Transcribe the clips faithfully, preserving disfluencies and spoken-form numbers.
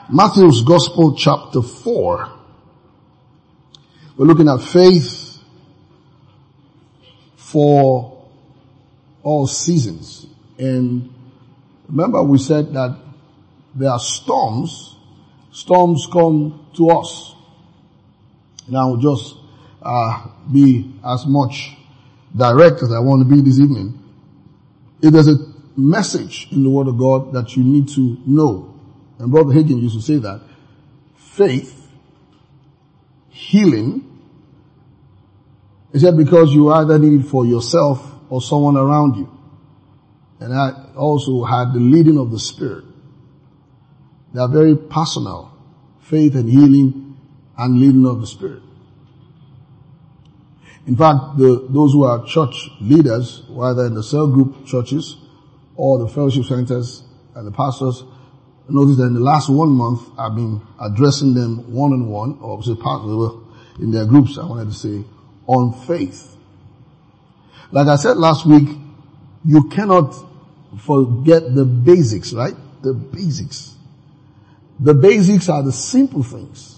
Matthew's Gospel chapter four. We're looking at faith for all seasons. And remember we said that there are storms. Storms come to us. And I will just uh, be as much direct as I want to be this evening. If there's a message in the Word of God that you need to know, and Brother Hagin used to say that, faith, healing, is that because you either need it for yourself or someone around you. And I also had the leading of the Spirit. They are very personal. Faith and healing and leading of the Spirit. In fact, the, those who are church leaders, whether in the cell group churches or the fellowship centers and the pastors, notice that in the last one month I've been addressing them one-on-one, or in their groups, I wanted to say, on faith. Like I said last week, you cannot forget the basics, right? The basics. The basics are the simple things.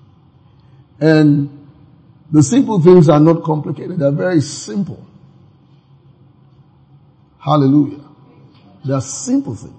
And the simple things are not complicated. They're very simple. Hallelujah. They're simple things.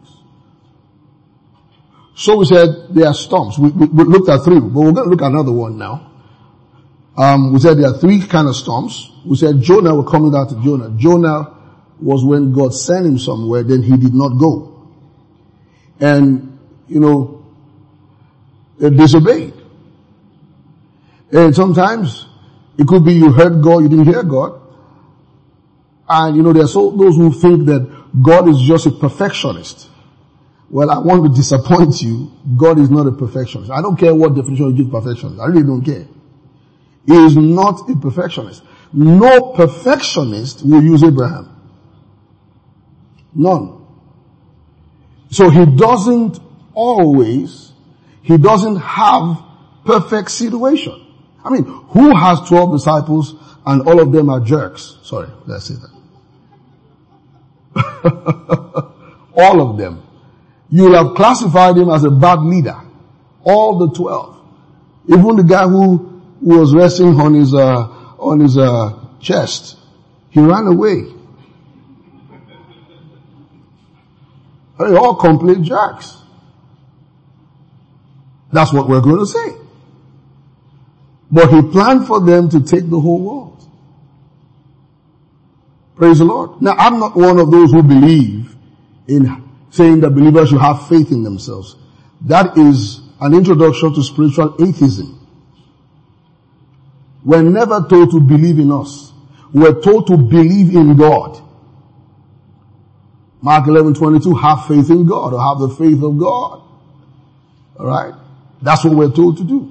So we said there are storms. We, we, we looked at three, but we're going to look at another one now. Um, we said there are three kind of storms. We said Jonah, we're coming down to Jonah. Jonah was when God sent him somewhere, then he did not go. And, you know, they disobeyed. And sometimes it could be you heard God, you didn't hear God. And, you know, there are so those who think that God is just a perfectionist. Well, I want to disappoint you. God is not a perfectionist. I don't care what definition you give perfectionist. I really don't care. He is not a perfectionist. No perfectionist will use Abraham. None. So he doesn't always, he doesn't have perfect situation. I mean, who has twelve disciples and all of them are jerks? Sorry, let's say that. All of them. You will have classified him as a bad leader. All the twelve. Even the guy who was resting on his, uh, on his, uh, chest. He ran away. They're all complete jerks. That's what we're going to say. But he planned for them to take the whole world. Praise the Lord. Now, I'm not one of those who believe in saying that believers should have faith in themselves. That is an introduction to spiritual atheism. We're never told to believe in us. We're told to believe in God. Mark eleven twenty-two, have faith in God, or have the faith of God. Alright? That's what we're told to do.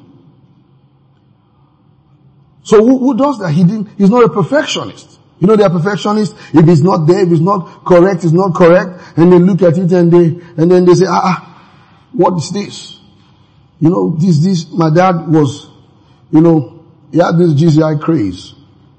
So who, who does that? He didn't, he's not a perfectionist. You know, they are perfectionists. If it's not there, if it's not correct, it's not correct. And they look at it and they, and then they say, ah, ah, what is this? You know, this, this, my dad was, you know, he had this G C I craze.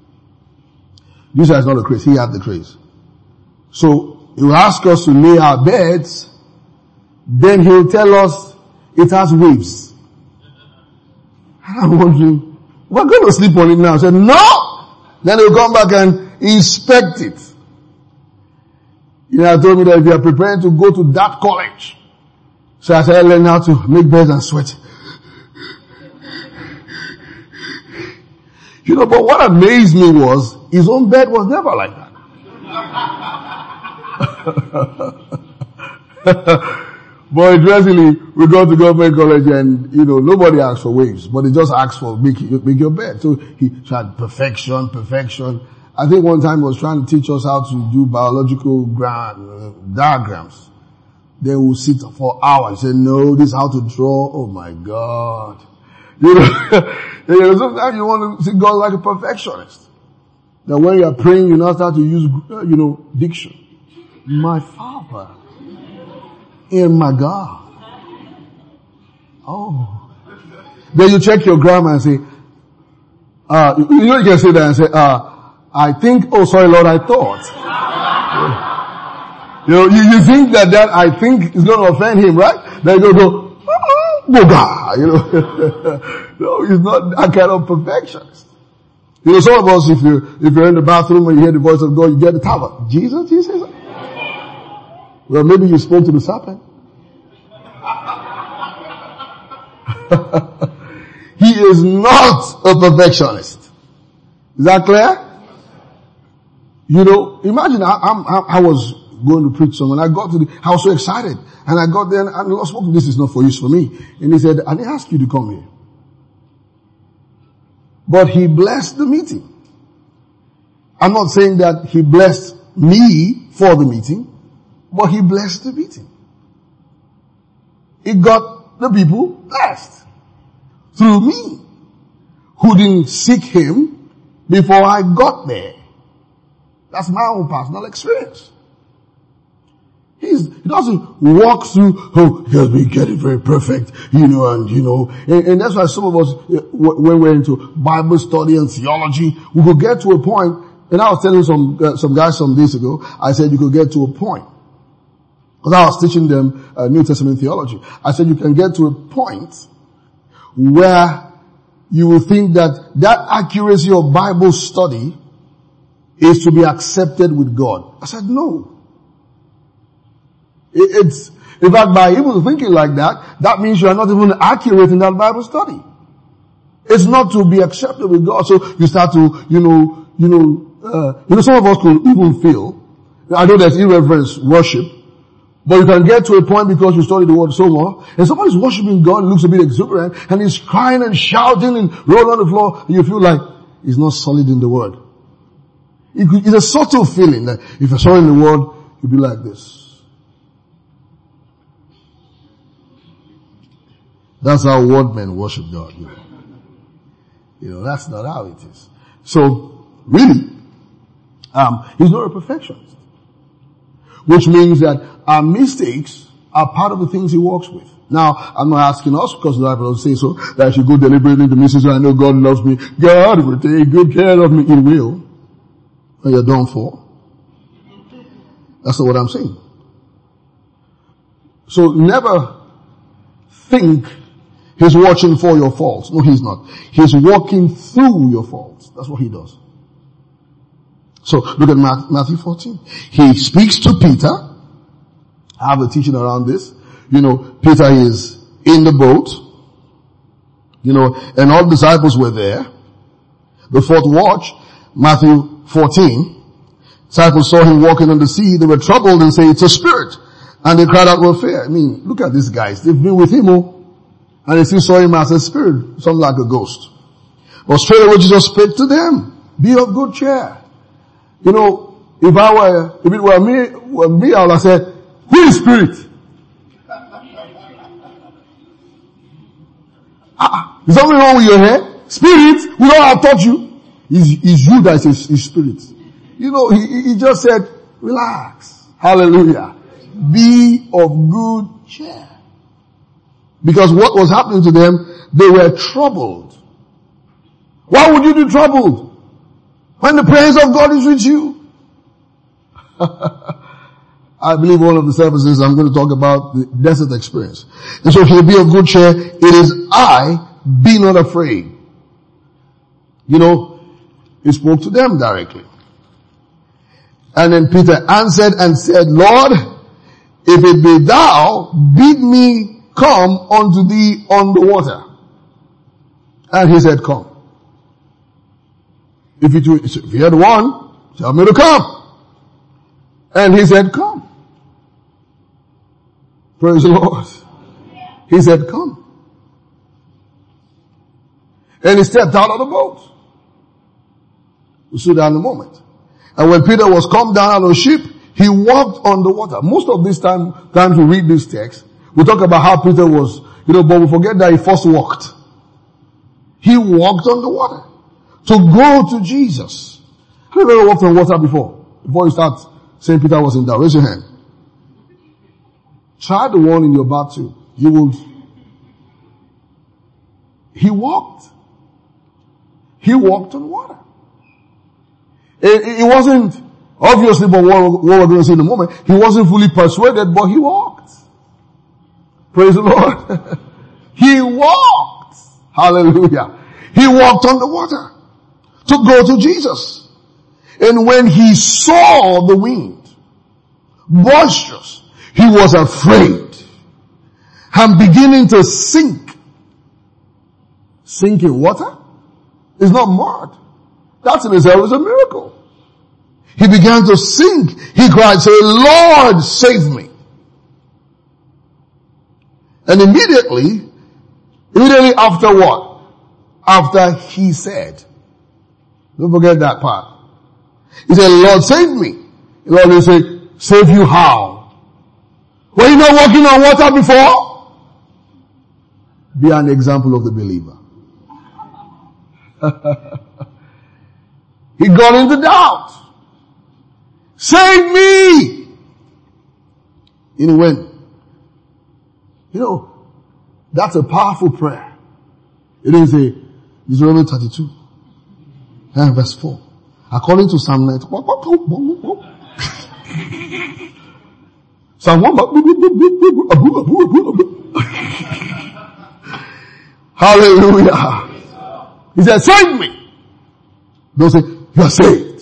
G C I is not a craze, he had the craze. So, he will ask us to lay our beds, then he'll tell us it has waves. And I'm wondering, we're going to sleep on it now. I said, no! Then he'll come back and inspect it. You know, I told me that if you are preparing to go to that college, so I said, learn how to make beds and sweat. You know, but what amazed me was, his own bed was never like that. But interestingly, we go to government college and, you know, nobody asks for waves, but they just ask for make, make your bed. So he tried perfection, perfection. I think one time he was trying to teach us how to do biological gra- diagrams. Then we'll sit for hours and say, no, this is how to draw. Oh my God. You know, you know, sometimes you want to see God like a perfectionist. That when you are praying, you now start to use, you know, diction. My Father. In my God. Oh. Then you check your grammar and say, uh, you know you can say that and say, uh, I think, oh sorry Lord, I thought. You know, you, you think that that I think is going to offend him, right? Then you go, go, uh-uh. Boga, you know. No, he's not that kind of perfectionist. You know, some of us, if you, if you're in the bathroom and you hear the voice of God, you get the tower. Jesus, Jesus. Well, maybe you spoke to the serpent. He is not a perfectionist. Is that clear? You know, imagine I, I, I was going to preach somewhere and I got to the, I was so excited. And I got there and, and the Lord spoke to me, this is not for use for me. And he said, I didn't ask you to come here. But he blessed the meeting. I'm not saying that he blessed me for the meeting, but he blessed the meeting. It got the people blessed through me, who didn't seek him before I got there. That's my own personal experience. He's, he doesn't walk through, oh, he'll be getting very perfect, you know, and you know, and, and that's why some of us, when we're into Bible study and theology, we could get to a point, and I was telling some, uh, some guys some days ago, I said you could get to a point. Because I was teaching them uh, New Testament theology. I said you can get to a point where you will think that that accuracy of Bible study is to be accepted with God. I said no. It's, in fact, by even thinking like that, that means you are not even accurate in that Bible study. It's not to be accepted with God. So you start to, you know, you know, uh, you know, some of us could even feel, I know there's irreverence worship, but you can get to a point because you study the word so much, and somebody's worshiping God and looks a bit exuberant, and he's crying and shouting and rolling on the floor, and you feel like he's not solid in the word. It's a subtle feeling that if you're solid in the word, you'll be like this. That's how word men worship God. You know. you know, that's not how it is. So, really, um, he's not a perfectionist. Which means that our mistakes are part of the things he works with. Now, I'm not asking us, because the Bible doesn't say so, that I should go deliberately to mistakes, so I know God loves me. God will take good care of me. He will. When you're done for. That's not what I'm saying. So never think he's watching for your faults. No, he's not. He's walking through your faults. That's what he does. So look at Matthew fourteen. He speaks to Peter. I have a teaching around this. You know, Peter is in the boat. You know, and all the disciples were there. The fourth watch, Matthew fourteen. Disciples saw him walking on the sea. They were troubled and said, it's a spirit. And they cried out with fear. I mean, look at these guys. They've been with him, oh. And they still saw him as a spirit, something like a ghost. But straight away Jesus spake to them. Be of good cheer. You know, if I were, if it were me, were me, I would have said, who is spirit? Ah, is something wrong with your hair? Spirit? We don't have taught you. It's, it's you that is his spirit. You know, he, he just said, relax. Hallelujah. Be of good cheer. Because what was happening to them, they were troubled. Why would you be troubled? When the presence of God is with you. I believe one of the services I'm going to talk about the desert experience. And so if you be of good cheer, it is I, be not afraid. You know, he spoke to them directly. And then Peter answered and said, Lord, if it be thou, bid me come unto thee on the water. And he said, come. If it were, if you had one, tell me to come. And he said, come. Praise the Lord. He said, come. And he stepped out of the boat. We stood down a moment. And when Peter was come down out of the ship, he walked on the water. Most of this time, times we read this text, we talk about how Peter was, you know, but we forget that he first walked. He walked on the water to go to Jesus. Have you ever walked on water before? Before you start saying Peter was in doubt, raise your hand. Try the one in your back too. You will. He walked. He walked on water. It, it wasn't, obviously, but what, what we're going to see in a moment, he wasn't fully persuaded, but he walked. Praise the Lord. He Hallelujah. He walked on the water to go to Jesus. And when he saw the wind boisterous, he was afraid and beginning to sink. Sink in water? It's not mud. That in itself is a miracle. He began to sink. He cried, say, Lord, save me. And immediately, immediately after what? After he said. Don't forget that part. He said, Lord, save me. The Lord will say, save you how? Were you not walking on water before? Be an example of the believer. He got into doubt. Save me! You know when? You know, that's a powerful prayer. It is a Deuteronomy thirty-two, and verse four. According to Psalm ninety. Psalm one. Hallelujah. He said, save me. Don't say, you are saved.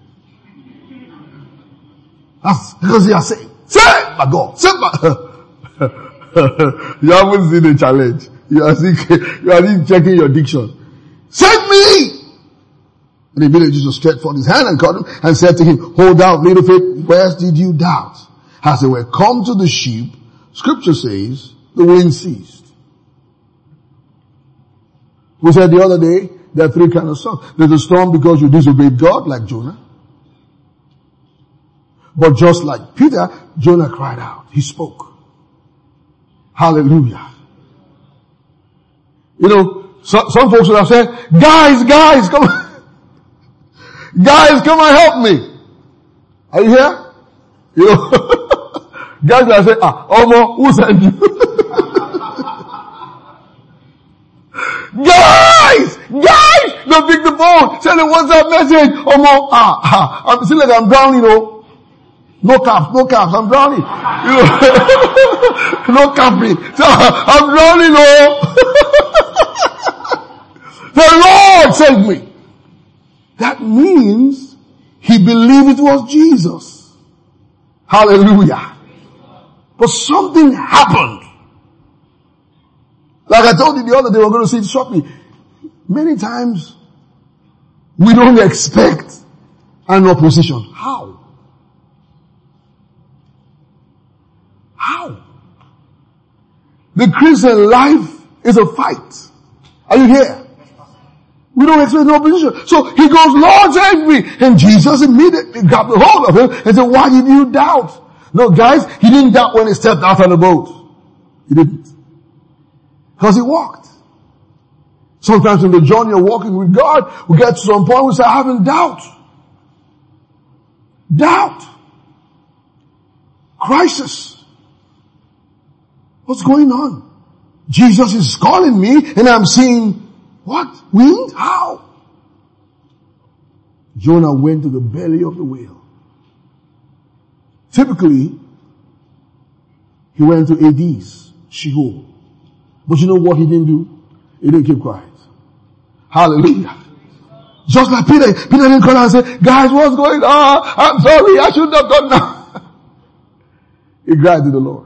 That's because you are saved. Saved by God. Saved by You haven't seen the challenge. You are seeking, you are checking your diction. Save me! And immediately Jesus stretched forth his hand and caught him and said to him, hold out, little faith, where did you doubt? As they were come to the ship, scripture says, the wind ceased. We said the other day, there are three kinds of storms. There's a storm because you disobeyed God, like Jonah. But just like Peter, Jonah cried out. He spoke. Hallelujah. You know, so, some folks would have said, guys, guys, come on. Guys, come and help me. Are you here? You know, guys would have said, ah, Omo, who sent you? Guys! Guys! Don't pick the phone. Send a WhatsApp message. Omo, ah, ah, I'm still like I'm drowning, you know. No caps, no caps, I'm drowning. You know, no capping. So, I'm drowning, oh. The Lord saved me. That means he believed it was Jesus. Hallelujah. But something happened. Like I told you the other day, we're going to see it shortly. Many times, we don't expect an opposition. How? How? The Christian life is a fight. Are you here? We don't expect no opposition. So he goes, Lord, save me. And Jesus immediately grabbed the hold of him and said, why did you doubt? No, guys, he didn't doubt when he stepped out of the boat. He didn't. Because he walked. Sometimes in the journey of walking with God, we get to some point we say, I haven't doubt. Doubt. Crisis. What's going on? Jesus is calling me and I'm seeing what? Wind? How? Jonah went to the belly of the whale. Typically, he went to Hades, Sheol. But you know what he didn't do? He didn't keep quiet. Hallelujah. Just like Peter, Peter didn't call out and say, guys, what's going on? I'm sorry, I shouldn't have done that. He cried to the Lord.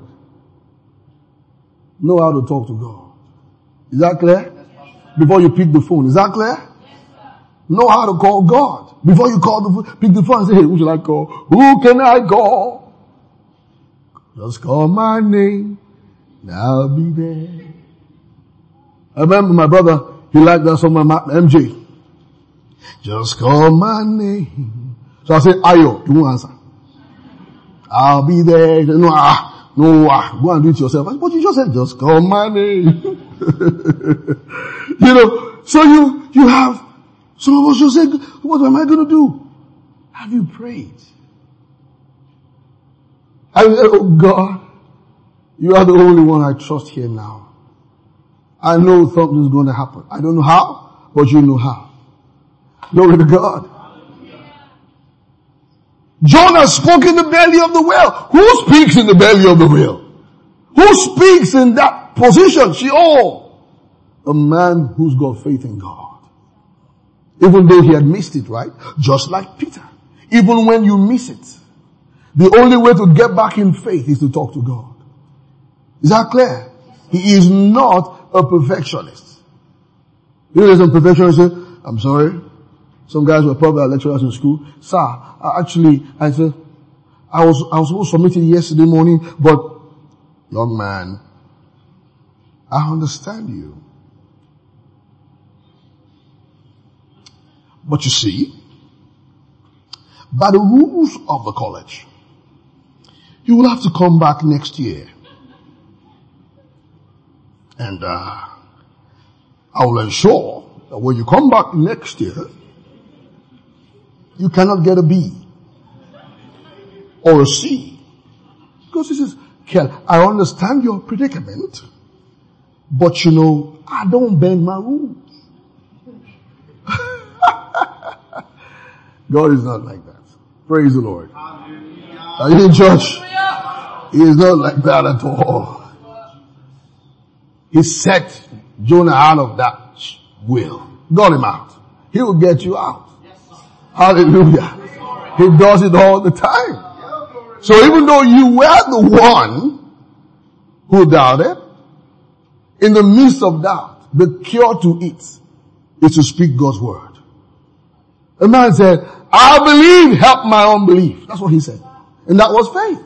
Know how to talk to God. Is that clear? Before you pick the phone. Is that clear? Know how to call God. Before you call the phone, pick the phone and say, hey, who should I call? Who can I call? Just call my name and I'll be there. I remember my brother, he liked that song, my M J. Just call my name. So I said, Ayo, he won't answer. I'll be there. No, ah. No, ah, go and do it yourself. But you just said, just call my name. You know, so you, you have, some of us just say, what am I going to do? Have you prayed? I said, oh God, you are the only one I trust here now. I know something's going to happen. I don't know how, but you know how. Glory to God. Jonah spoke in the belly of the whale. Who speaks in the belly of the whale? Who speaks in that position? Sheol. A man who's got faith in God. Even though he had missed it, right? Just like Peter. Even when you miss it, the only way to get back in faith is to talk to God. Is that clear? He is not a perfectionist. You know, there's some perfectionists say, I'm sorry. Some guys were probably our lecturers in school. Sir, I actually, I said, I was, I was supposed to submit it yesterday morning, but young man, I understand you. But you see, by the rules of the college, you will have to come back next year. And, uh, I will ensure that when you come back next year, you cannot get a B or a C. Because he says, Kel, I understand your predicament, but you know, I don't bend my rules. God is not like that. Praise the Lord. Are you in church? He is not like that at all. He set Jonah out of that will. Got him out. He will get you out. Hallelujah. He does it all the time. So even though you were the one who doubted, in the midst of doubt, the cure to it is to speak God's word. A man said, I believe, help my unbelief. That's what he said. And that was faith.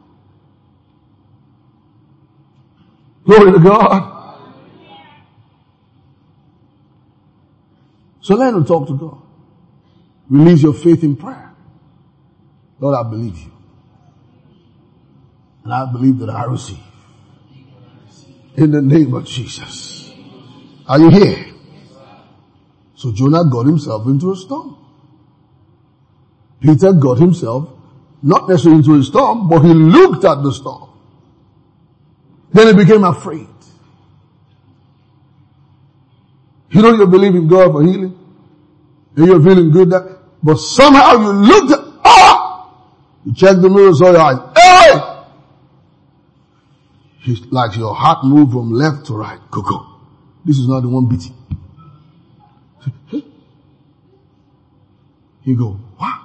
Glory to God. So learn to talk to God. Release your faith in prayer. Lord, I believe you. And I believe that I receive. In the name of Jesus. Are you here? So Jonah got himself into a storm. Peter got himself not necessarily into a storm, but he looked at the storm. Then he became afraid. You know you believe in God for healing, and you're feeling good, that, but somehow you looked at, ah! You checked the mirror, saw your eyes, hey! It's like your heart moved from left to right. Go, go. This is not the one beating. You go, what?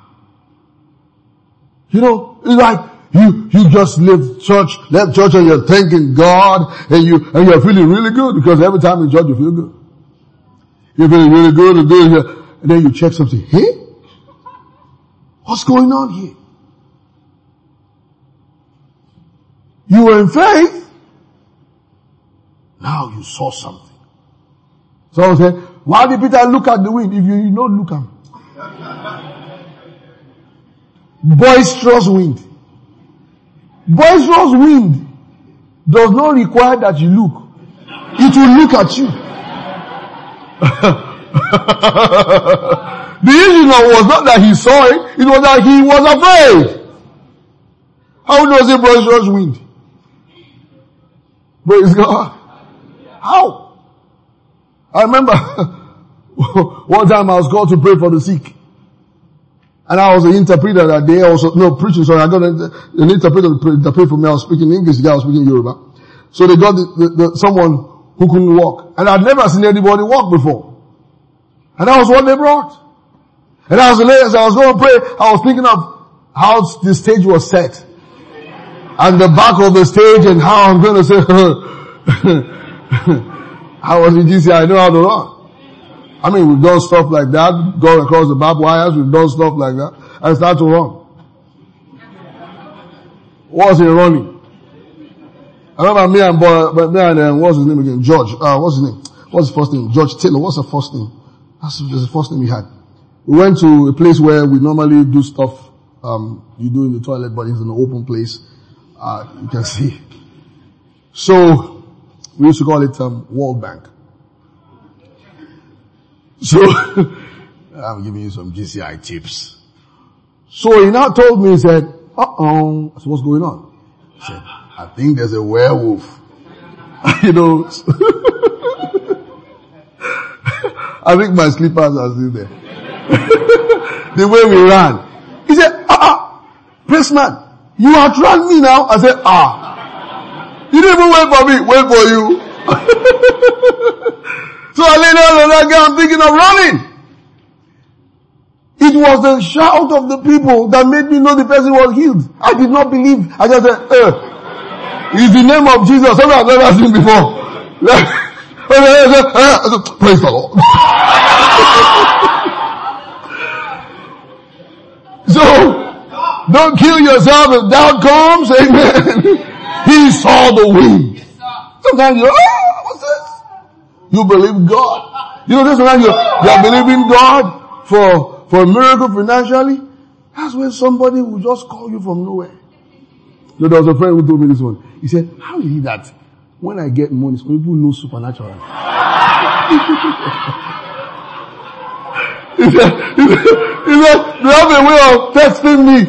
You know, it's like you, you just left church, left church and you're thanking God and you, and you're feeling really good because every time in church you feel good. You're feeling really good and good and then you check something. Hey? What's going on here? You were in faith. Now you saw something. Someone said, why did Peter look at the wind if you, you don't look at him? Boisterous wind. Boisterous wind does not require that you look. It will look at you. The issue was not that he saw it, it was that he was afraid. How does it boisterous wind? Praise God. How? I remember one time I was called to pray for the sick. And I was an interpreter that day also, no, preaching, sorry, I got an, an interpreter to interpret for me. I was speaking English, the guy was speaking Yoruba. So they got the, the, the, someone who couldn't walk. And I'd never seen anybody walk before. And that was what they brought. And I was late as I was going to pray, I was thinking of how the stage was set. And the back of the stage and how I'm going to say, I was in G C I, I know how to run. I mean, we've done stuff like that, gone across the barbed wires, we've done stuff like that, and start to run. What's he running? I remember me and boy, me and um, what's his name again? George. Uh, what's his name? What's his first name? George Taylor. What's the first name? That's the first name we had. We went to a place where we normally do stuff, um, you do in the toilet, but it's an open place. Uh, you can see. So, we used to call it, um, World Bank. So, I'm giving you some G C I tips. So he now told me, he said, uh-oh, I said, what's going on? He said, I think there's a werewolf. You know, I think my slippers are still there. The way we ran. He said, uh-uh, policeman, you outrun me now. I said, ah. You didn't even wait for me, wait for you. So I lay down on that guy, I'm thinking of running. It was the shout of the people that made me know the person was healed. I did not believe. I just said, eh, it's the name of Jesus. Something I've never seen before. Praise the Lord. So, don't kill yourself if doubt comes. Amen. He saw the wind. Sometimes you, oh, what's this? You believe God. You know, this sometimes you, you are believing God for, for a miracle financially. That's when somebody will just call you from nowhere. You know, there was a friend who told me this one. He said, how is it that when I get money, some people know supernatural? He said, he said, he said, they have a way of texting me.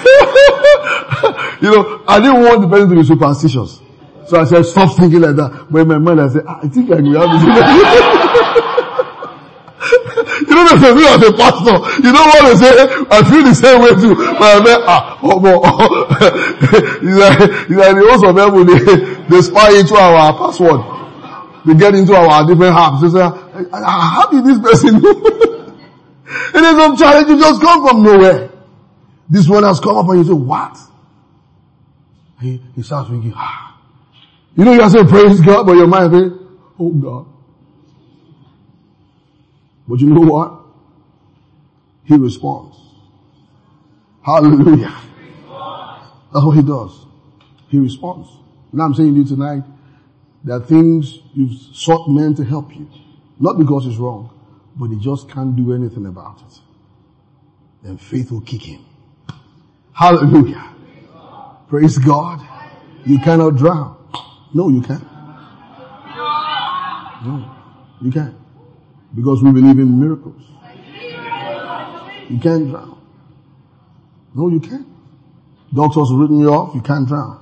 You know, I didn't want the person to be superstitious. So I said, stop thinking like that. But in my mind I said, ah, I think I will have this. You know, there's a thing as a pastor. You don't want to say, I feel the same way too. But I mean, ah, oh, oh, oh. He's like, he's like, the host of heaven, they, they spy into our password. They get into our different apps. They say, how did this person know? It is some challenge, you just come from nowhere. This one has come up and you say, what? He, he starts thinking, ah. You know, you have to say, praise God, but your mind says, oh God. But you know what? He responds. Hallelujah. That's what he does. He responds. Now I'm saying to you tonight, there are things you've sought men to help you. Not because it's wrong, but they just can't do anything about it. Then faith will kick in. Hallelujah. Praise God. You cannot drown. No, you can't. No, you can't. Because we believe in miracles. You can't drown. No, you can't. Doctors have written you off, you can't drown.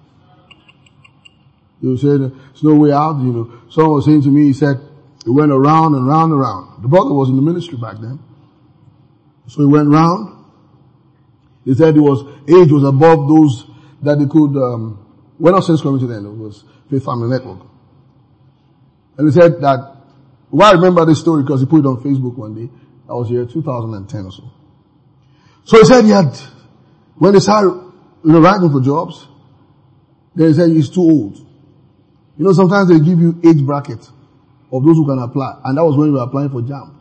You say there's no way out, you know. Someone was saying to me, he said, it went around and round and round. The brother was in the ministry back then. So he went round. He said he was, age was above those that they could, um, we're not Saints Community then, it was Faith Family Network. And he said that, well, I remember this story because he put it on Facebook one day. That was year two thousand ten or so. So he said he had, when they started, you know, writing for jobs, they said he's too old. You know, sometimes they give you age bracket of those who can apply. And that was when we were applying for JAMB.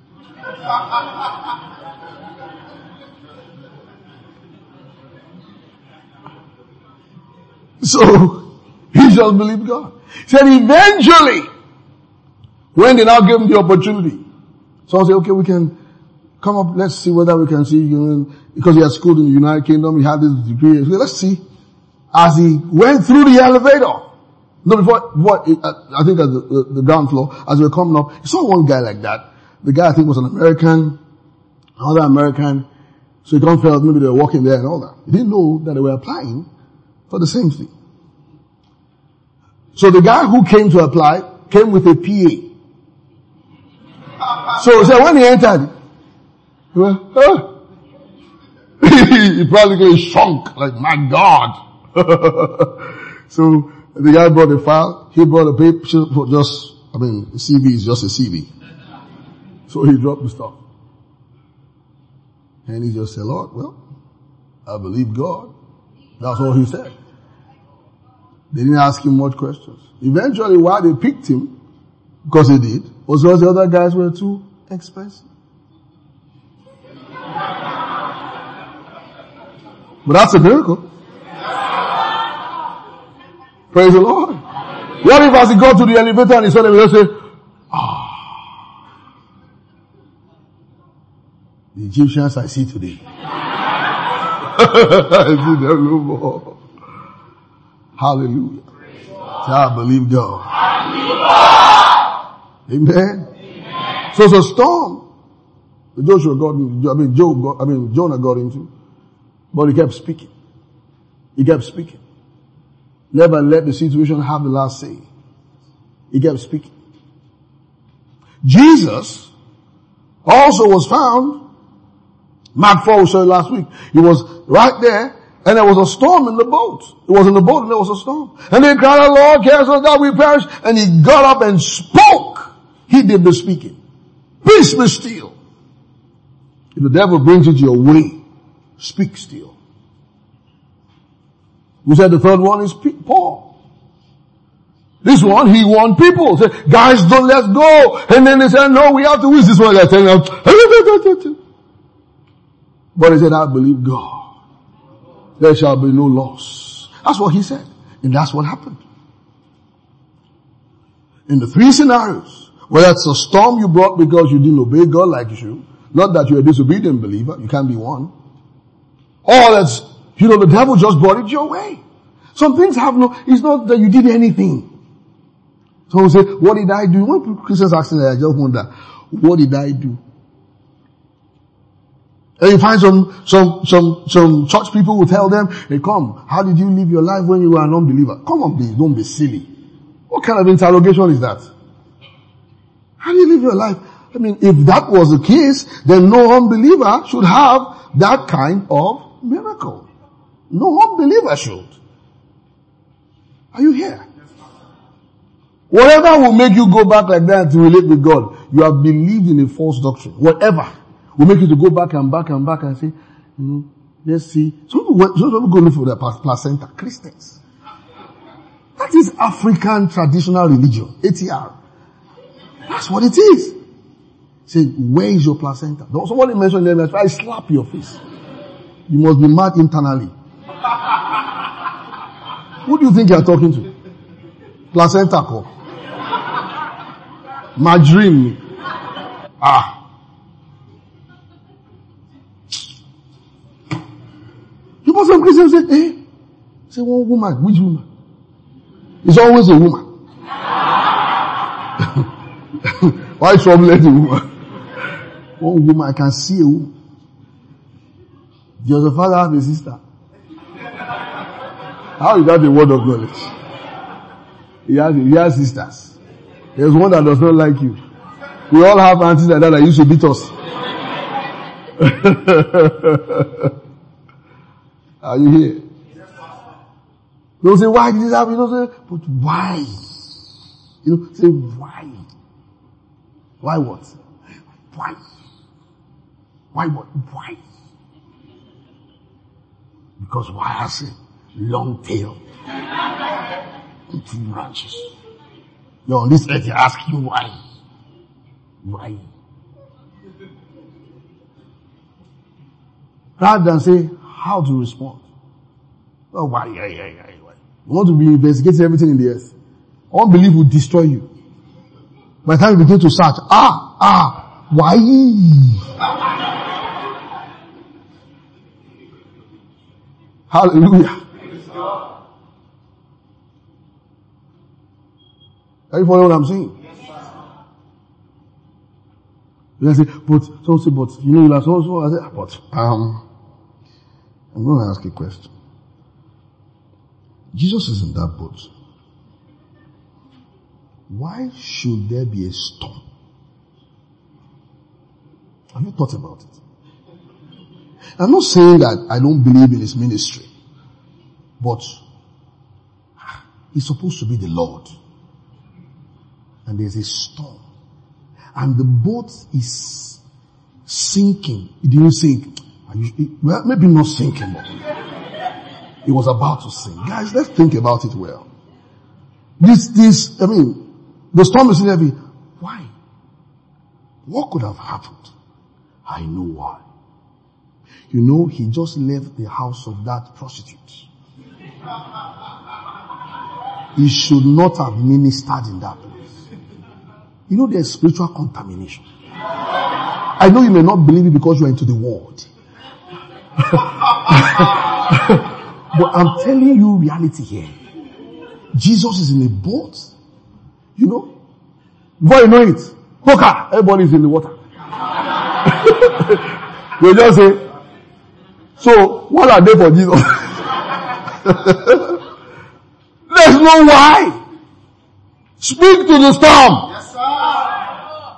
So, he just believed God. He said eventually, when they now gave him the opportunity, someone said, okay, we can come up, let's see whether we can see, you know, because he had schooled in the United Kingdom, he had this degree. Said, let's see. As he went through the elevator, no, before, before I think at the, the, the ground floor, as we were coming up, he saw one guy like that. The guy I think was an American, another American. So he come felt maybe they were walking there and all that. He didn't know that they were applying for the same thing. So the guy who came to apply came with a P A. So, so when he entered, he went, huh? He practically shrunk, like, my God. So the guy brought a file, he brought a paper, just, I mean, C V is just a C V. So he dropped the stuff. And he just said, Lord, well, I believe God. That's all he said. They didn't ask him much questions. Eventually, why they picked him, because he did, was because the other guys were too expensive. But that's a miracle. Praise the Lord. What if as he got to the elevator and he saw them, he just say, ah, the Egyptians I see today. I see them no more. Hallelujah. So I believe God. Amen. Amen. So it's a storm. Joshua got, I mean, Job got, I mean, Jonah got into, but he kept speaking. He kept speaking. Never let the situation have the last say. He kept speaking. Jesus also was found, Mark four we saw last week, he was right there, and there was a storm in the boat. It was in the boat and there was a storm. And they cried out, Lord, cares us that we perish. And he got up and spoke. He did the speaking. Peace be still. If the devil brings it your way, speak still. We said the third one is Paul. This one, he warned people. Said, guys, don't let's go. And then they said, no, we have to use this one. They're telling them. But he said, I believe God. There shall be no loss. That's what he said. And that's what happened. In the three scenarios, whether it's a storm you brought because you didn't obey God like you should, not that you're a disobedient believer, you can't be one. Or that's, you know, the devil just brought it your way. Some things have no, it's not that you did anything. Someone say, what did I do? When Christians ask that, I just wonder, what did I do? And you find some, some, some, some church people will tell them, hey, come, how did you live your life when you were an unbeliever? Come on, please, don't be silly. What kind of interrogation is that? How do you live your life? I mean, if that was the case, then no unbeliever should have that kind of miracle. No unbeliever should. Are you here? Whatever will make you go back like that to relate with God, you have believed in a false doctrine. Whatever will make you to go back and back and back and say, you know, let's see. Some people, some people go look for their placenta. Christians. That is African traditional religion. A T R. That's what it is. Say, where is your placenta? Don't somebody mention them, I slap your face. You must be mad internally. Who do you think you are talking to? Placenta call. My dream. Ah. You know some Christians say, eh? Say one woman. Which woman? It's always a woman. Why trouble the woman? One woman, I can see a woman. Does the father have a sister? How is that a word of knowledge? He has, he has sisters. There's one that does not like you. We all have aunties like that that used to beat us. Are you here? Don't say, why did this happen? You don't say, but why? You know, say, why? Why what? Why? Why what? Why? Because why has a long tail and two branches? You're on this earth, you ask you why. Why? Rather than say how to respond. Oh, why, why, why, why, why? You want to be investigating everything in the earth. Unbelief will destroy you. By the time you begin to search, ah, ah, why? Hallelujah. Are you following what I'm saying? You say, but, so say, but, you know, like, so, so, I say, but, um, I'm going to ask a question. Jesus is in that boat. Why should there be a storm? Have you thought about it? I'm not saying that I don't believe in his ministry, but he's supposed to be the Lord. And there's a storm. And the boat is sinking. It didn't sink. Well, maybe not sinking, but it was about to sink. Guys, let's think about it well. This, this, I mean, the storm is heavy. Why? What could have happened? I know why. You know, he just left the house of that prostitute. He should not have ministered in that place. You know, there's spiritual contamination. I know you may not believe it because you are into the world. But I'm telling you reality here. Jesus is in a boat. You know? Before you know it, poker, everybody is in the water. They just say, so what are they for Jesus? There's no why. Speak to the storm. Yes, sir.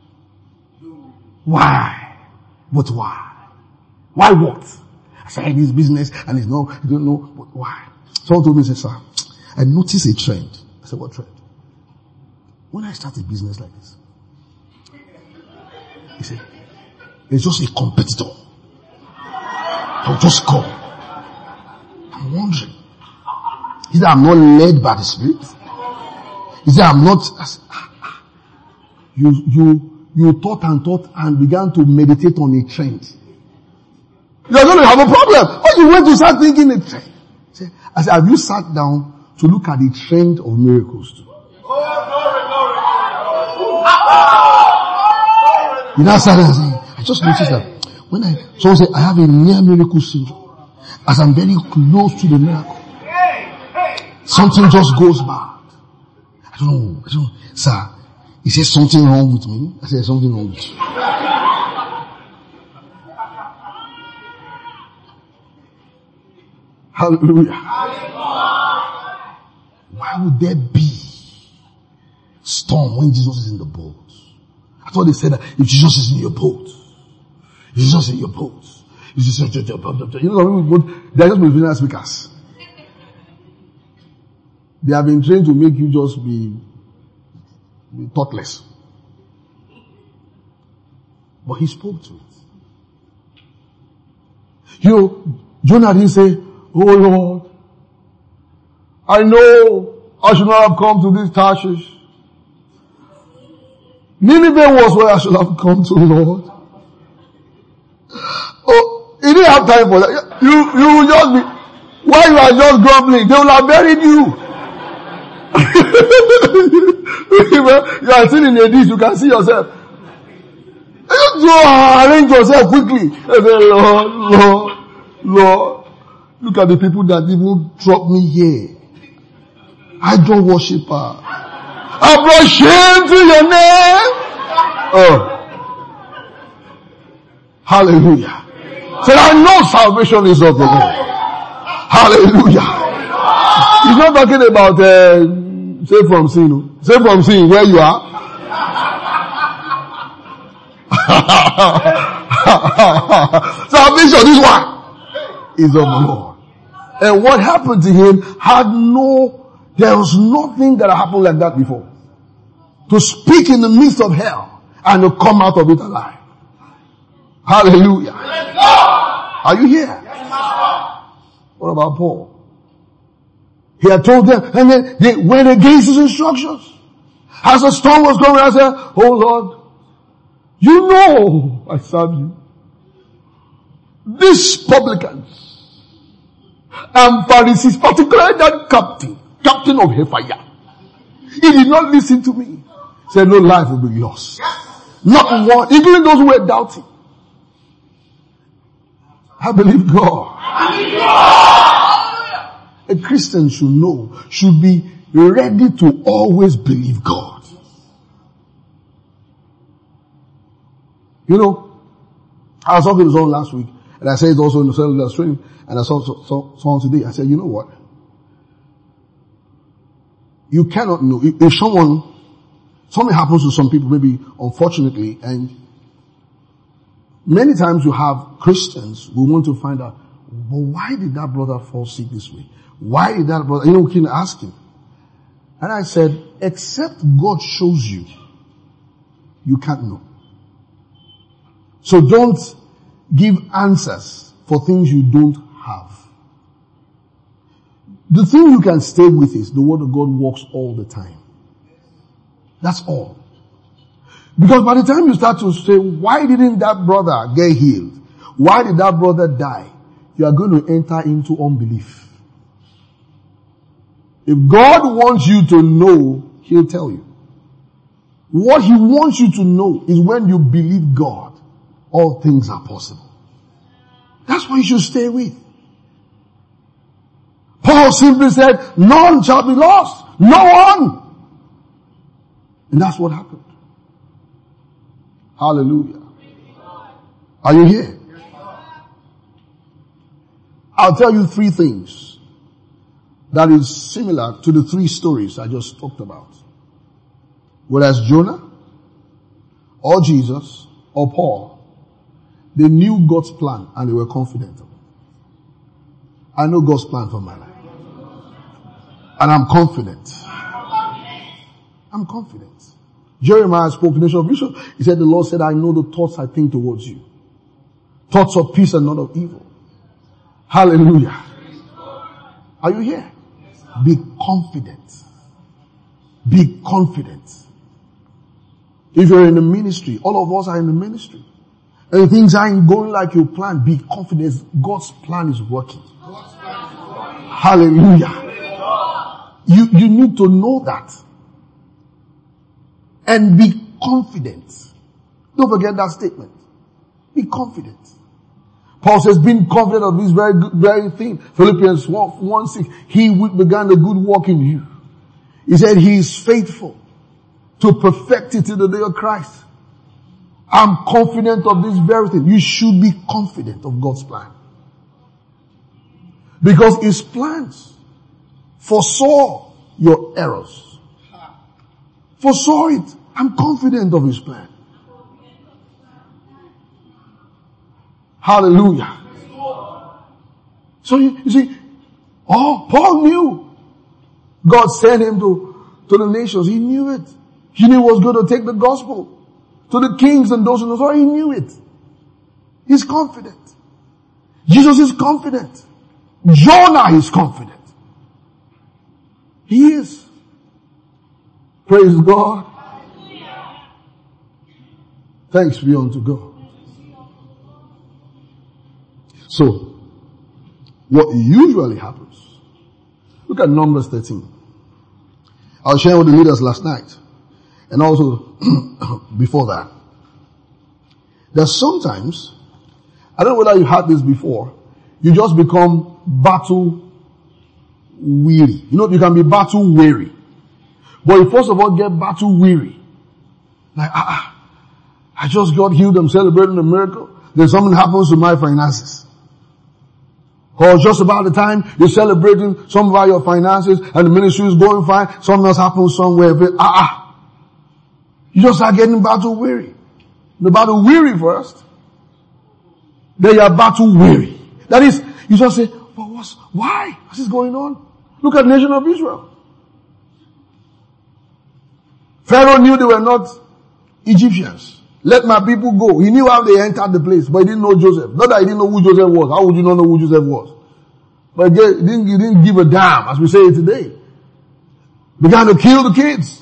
Why? But why? Why what? I said this business and it's no, you don't know, but why? Someone told me, say, sir, I noticed a trend. I said, what trend? When I start a business like this, He said, it's just a competitor. I'll just come. I'm wondering. He said, I'm not led by the Spirit. He said, I'm not, I said, ah, ah. you, you, you thought and thought and began to meditate on a trend. You're going to have a problem. But you went to start thinking a trend. I said, have you sat down to look at the trend of miracles too? You now sat there and say, I just noticed that when I, someone said, I have a near miracle syndrome. As I'm very close to the miracle, something just goes bad. I don't know. I don't know. Sir, he says something wrong with me. I said, something wrong with you. Hallelujah. Why would there be storm when Jesus is in the boat? I thought they said that if Jesus is in your boat, if Jesus is in your boat, if Jesus is in your boat, you know, they're just motivational speakers. They have been trained to make you just be, be thoughtless. But he spoke to it. You know, Jonah didn't say, oh Lord, I know I should not have come to this Tarshish. Nineveh was where I should have come to, Lord. Oh, he didn't have time for that. You, you will just be, while you are just grumbling, they will have buried you. You are sitting in a dish, you can see yourself. You arrange yourself quickly. And say, Lord, Lord, Lord, look at the people that even dropped me here. Idol worshiper. I brought shame to your name. Oh. Hallelujah. So I know salvation is of the Lord. Hallelujah. He's not talking about, uh, save from sin. Save from sin where you are. Salvation, this one is of the Lord. And what happened to him had no, there was nothing that happened like that before. To speak in the midst of hell and to come out of it alive. Hallelujah. Are you here? What about Paul? He had told them, and then they went against his instructions. As the storm was coming, I said, oh Lord, you know I serve you. These publicans and Pharisees, particularly that captain, captain of Hellfire, he did not listen to me. He said, no life will be lost. Not one, including those who were doubting. I believe God. I believe God. A Christian should know, should be ready to always believe God. You know, I was talking to someone last week, and I said it also in the cellular stream, and I saw, saw someone today. I said, you know what? You cannot know. If, if someone, something happens to some people, maybe unfortunately, and many times you have Christians who want to find out, but why did that brother fall sick this way? Why did that brother, you know, we can ask him. And I said, except God shows you, you can't know. So don't give answers for things you don't have. The thing you can stay with is the word of God works all the time. That's all. Because by the time you start to say, why didn't that brother get healed? Why did that brother die? You are going to enter into unbelief. If God wants you to know, He'll tell you. What He wants you to know is when you believe God, all things are possible. That's what you should stay with. Paul simply said, none shall be lost. No one. And that's what happened. Hallelujah. Are you here? I'll tell you three things that is similar to the three stories I just talked about. Whether it's Jonah, or Jesus, or Paul, they knew God's plan and they were confident. I know God's plan for my life. And I'm confident. I'm confident. Jeremiah spoke to the nation of Israel. He said, the Lord said, I know the thoughts I think towards you. Thoughts of peace and not of evil. Hallelujah. Are you here? Be confident. Be confident. If you're in the ministry, all of us are in the ministry, and things aren't going like you planned, be confident. God's plan is working. Hallelujah. You, you need to know that. And be confident. Don't forget that statement. Be confident. Paul says, being confident of this very good, very thing. Philippians one six. He which began the good work in you. He said he is faithful to perfect it to the day of Christ. I'm confident of this very thing. You should be confident of God's plan. Because his plans foresaw your errors. Foresaw it. I'm confident of his plan. Hallelujah. So you, you see, oh, Paul knew God sent him to, to the nations. He knew it. He knew he was going to take the gospel to the kings and those in the world. He knew it. He's confident. Jesus is confident. Jonah is confident. He is. Praise God. Thanks be unto God. So, what usually happens, look at Numbers thirteen. I was sharing with the leaders last night, and also before that. There's sometimes, I don't know whether you had this before, you just become battle weary. You know, you can be battle weary. But you first of all get battle weary. Like, ah, ah, I just got healed, I'm celebrating a miracle, then something happens to my finances. Or just about the time you're celebrating some about your finances and the ministry is going fine, something else happens somewhere. But, ah, ah. You just start getting battle weary. The battle weary first. Then you're battle weary. That is, you just say, but what's, why? What's this going on? Look at the nation of Israel. Pharaoh knew they were not Egyptians. Let my people go. He knew how they entered the place, but he didn't know Joseph. Not that he didn't know who Joseph was. How would you not know who Joseph was? But he didn't, he didn't give a damn, as we say it today. Began to kill the kids.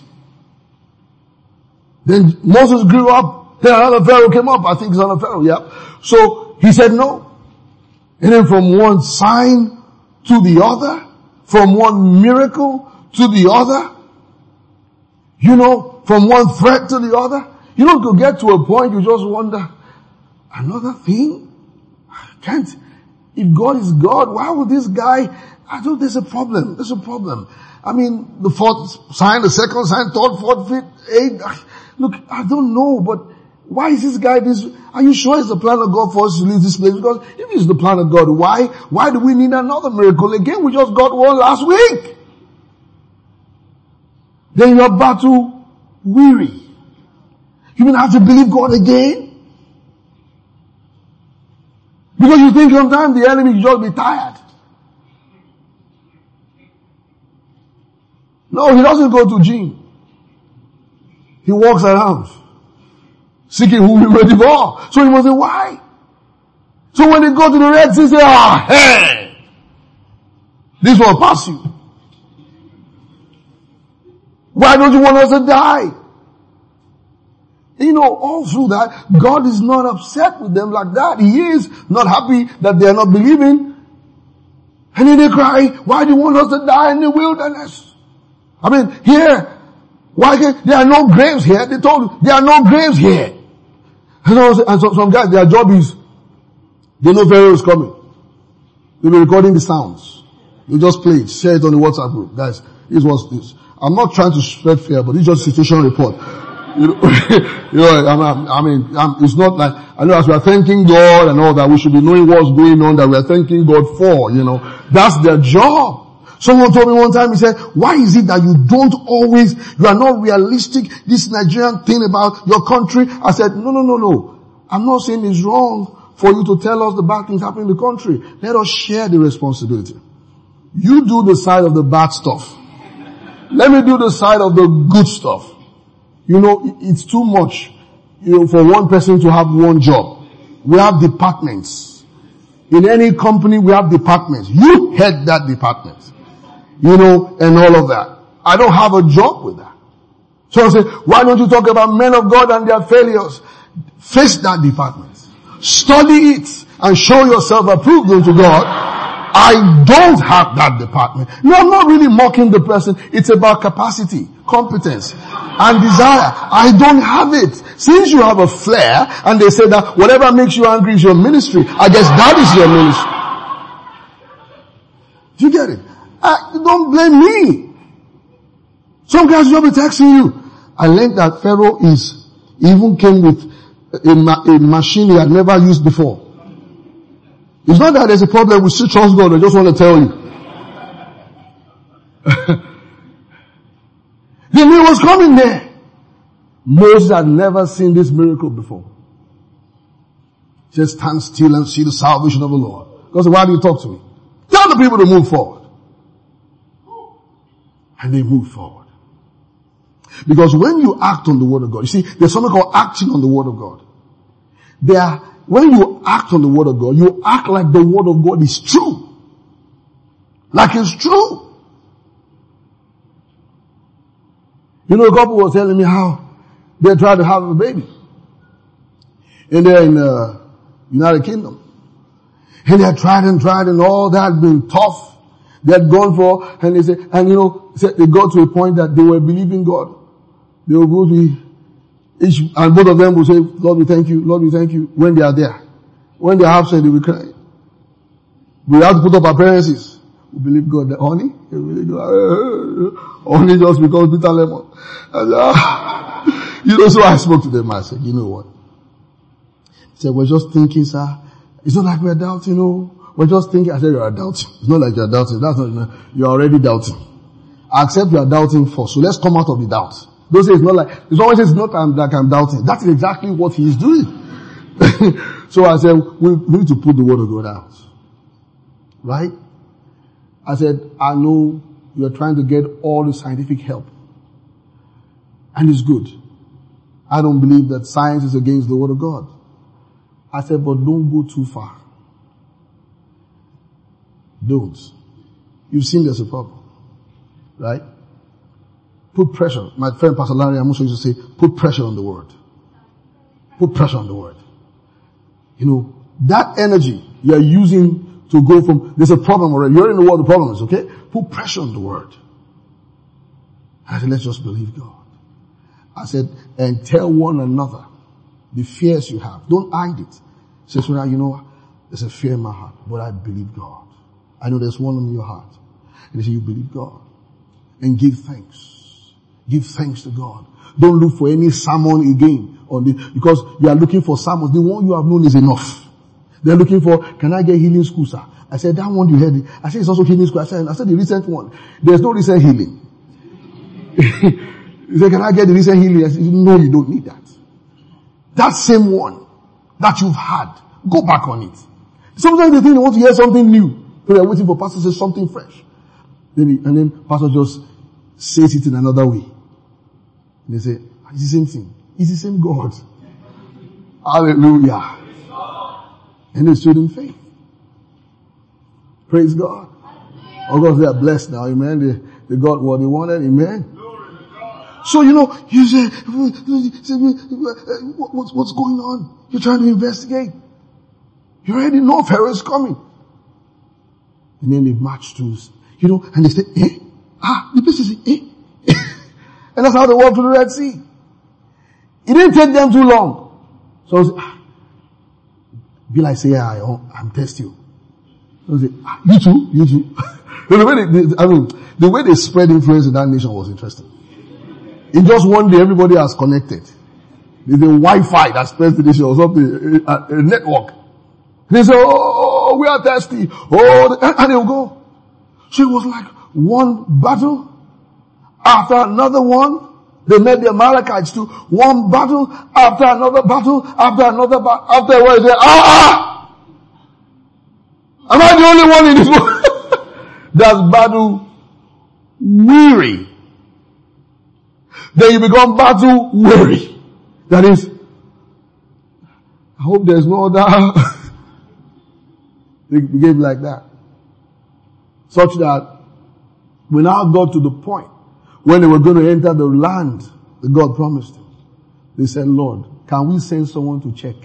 Then Moses grew up. Then another Pharaoh came up. I think it's another Pharaoh, yeah. So he said no. And then from one sign to the other, from one miracle to the other, you know, from one threat to the other, you know, to get to a point you just wonder, another thing? I can't. If God is God, why would this guy, I don't, there's a problem. There's a problem. I mean, the fourth sign, the second sign, third, fourth, fifth, eighth. Look, I don't know, but why is this guy this, are you sure it's the plan of God for us to leave this place? Because if it's the plan of God, why, why do we need another miracle again? We just got one last week. Then you're battle weary. You mean I have to believe God again? Because you think sometimes the enemy will just be tired. No, he doesn't go to gym. He walks around, seeking whom he may devour. So he must say, why? So when they go to the Red Sea, say, ah, hey, this will pass you. Why don't you want us to die? You know, all through that, God is not upset with them like that. He is not happy that they are not believing. And then they cry, why do you want us to die in the wilderness? I mean, here, why can, there are no graves here. They told you, there are no graves here. And, so, and so, some guys, their job is, they know Pharaoh is coming. They'll be recording the sounds. You just play it, share it on the WhatsApp group. Guys, this was this. I'm not trying to spread fear, but it's just a situation report. You know, you know I'm, I mean, I'm, it's not like, I know as we are thanking God and all that, we should be knowing what's going on that we are thanking God for, you know. That's their job. Someone told me one time, he said, why is it that you don't always, you are not realistic, this Nigerian thing about your country? I said, no, no, no, no. I'm not saying it's wrong for you to tell us the bad things happening in the country. Let us share the responsibility. You do the side of the bad stuff. Let me do the side of the good stuff. you know, it's too much, you know, for one person to have one job. We have departments. In any company, we have departments. You head that department. You know, and all of that. I don't have a job with that. So I say, why don't you talk about men of God and their failures? Face that department. Study it and show yourself approved unto God. I don't have that department. No, I'm not really mocking the person. It's about capacity, competence, and desire. I don't have it. Since you have a flair, and they say that whatever makes you angry is your ministry, I guess that is your ministry. Do you get it? I, don't blame me. Some guys will be texting you. I learned that Pharaoh is, even came with a, ma- a machine he had never used before. It's not that there's a problem, we still trust God, I just want to tell you. The meal was coming there. Moses had never seen this miracle before. Just stand still and see the salvation of the Lord. Because why do you talk to me? Tell the people to move forward. And they move forward. Because when you act on the word of God, you see, there's something called acting on the word of God. There, when you act on the word of God, you act like the word of God is true. Like it's true. You know, a couple was telling me how they tried to have a baby. And they're in the United Kingdom. And they had tried and tried and all that had been tough. They had gone for, and they said, and you know, they got to a point that they were believing God. They will go to each, and both of them will say, Lord, we thank you, Lord, we thank you, when they are there. When they are absent, they will cry. We have to put up appearances. We believe God. The honey, believe God. Honey just becomes bitter lemon. And, uh, you know, so I spoke to them. I said, you know what? He said, we're just thinking, sir. It's not like we're doubting, no. We're just thinking. I said, you are doubting. It's not like you're doubting. That's not, you're already doubting. I accept you are doubting first. So let's come out of the doubt. Don't say it's not like, it's always it's not like I'm doubting. That is exactly what he is doing. So I said, we need to put the word of God out. Right? I said, I know you're trying to get all the scientific help. And it's good. I don't believe that science is against the word of God. I said, but don't go too far. Don't. You've seen there's a problem. Right? Put pressure. My friend Pastor Larry Amuso used to say, put pressure on the word. Put pressure on the word. You know, that energy you're using to go from, there's a problem already. You're in the world, the problem is, okay? Put pressure on the word. I said, let's just believe God. I said, and tell one another the fears you have. Don't hide it. Say, so now, you know, there's a fear in my heart, but I believe God. I know there's one in your heart. And they say, you believe God. And give thanks. Give thanks to God. Don't look for any sermon again on this, because you are looking for sermons. The one you have known is enough. They're looking for, can I get healing school, sir? I said, that one you heard it. I said, it's also healing school. I said, I said, the recent one. There's no recent healing. He said, can I get the recent healing? I said, no, you don't need that. That same one that you've had, go back on it. Sometimes they think they want to hear something new. So they're waiting for pastor to say something fresh. Then he, and then pastor just says it in another way. And they say, it's the same thing. It's the same God. Hallelujah. And they stood in faith. Praise God. Of course, they are blessed now. Amen. They, they got what they wanted. Amen. So, you know, you say, what's, what's going on? You're trying to investigate. You already know Pharaoh is coming. And then they march through, you know, and they say, eh? Ah, the place is, eh? And that's how they walk to the Red Sea. It didn't take them too long. So I was, ah, be like, say, yeah, I, I'm testing you. So I say, ah, you too, you too. the way they, they, I mean, the way they spread influence in that nation was interesting. In just one day, everybody has connected. There's a Wi-Fi that spreads the nation or something, a, a network. They say, oh, we are thirsty. Oh, and, and they'll go. So it was like one battle after another one. They met the Amalekites too. One battle after another battle after another battle. After a while, they say, ah! Am I the only one in this world that's battle weary? then you become battle weary. That is, I hope there's no other. They behave like that. Such that we now got to the point when they were going to enter the land that God promised them. They said, Lord, can we send someone to check?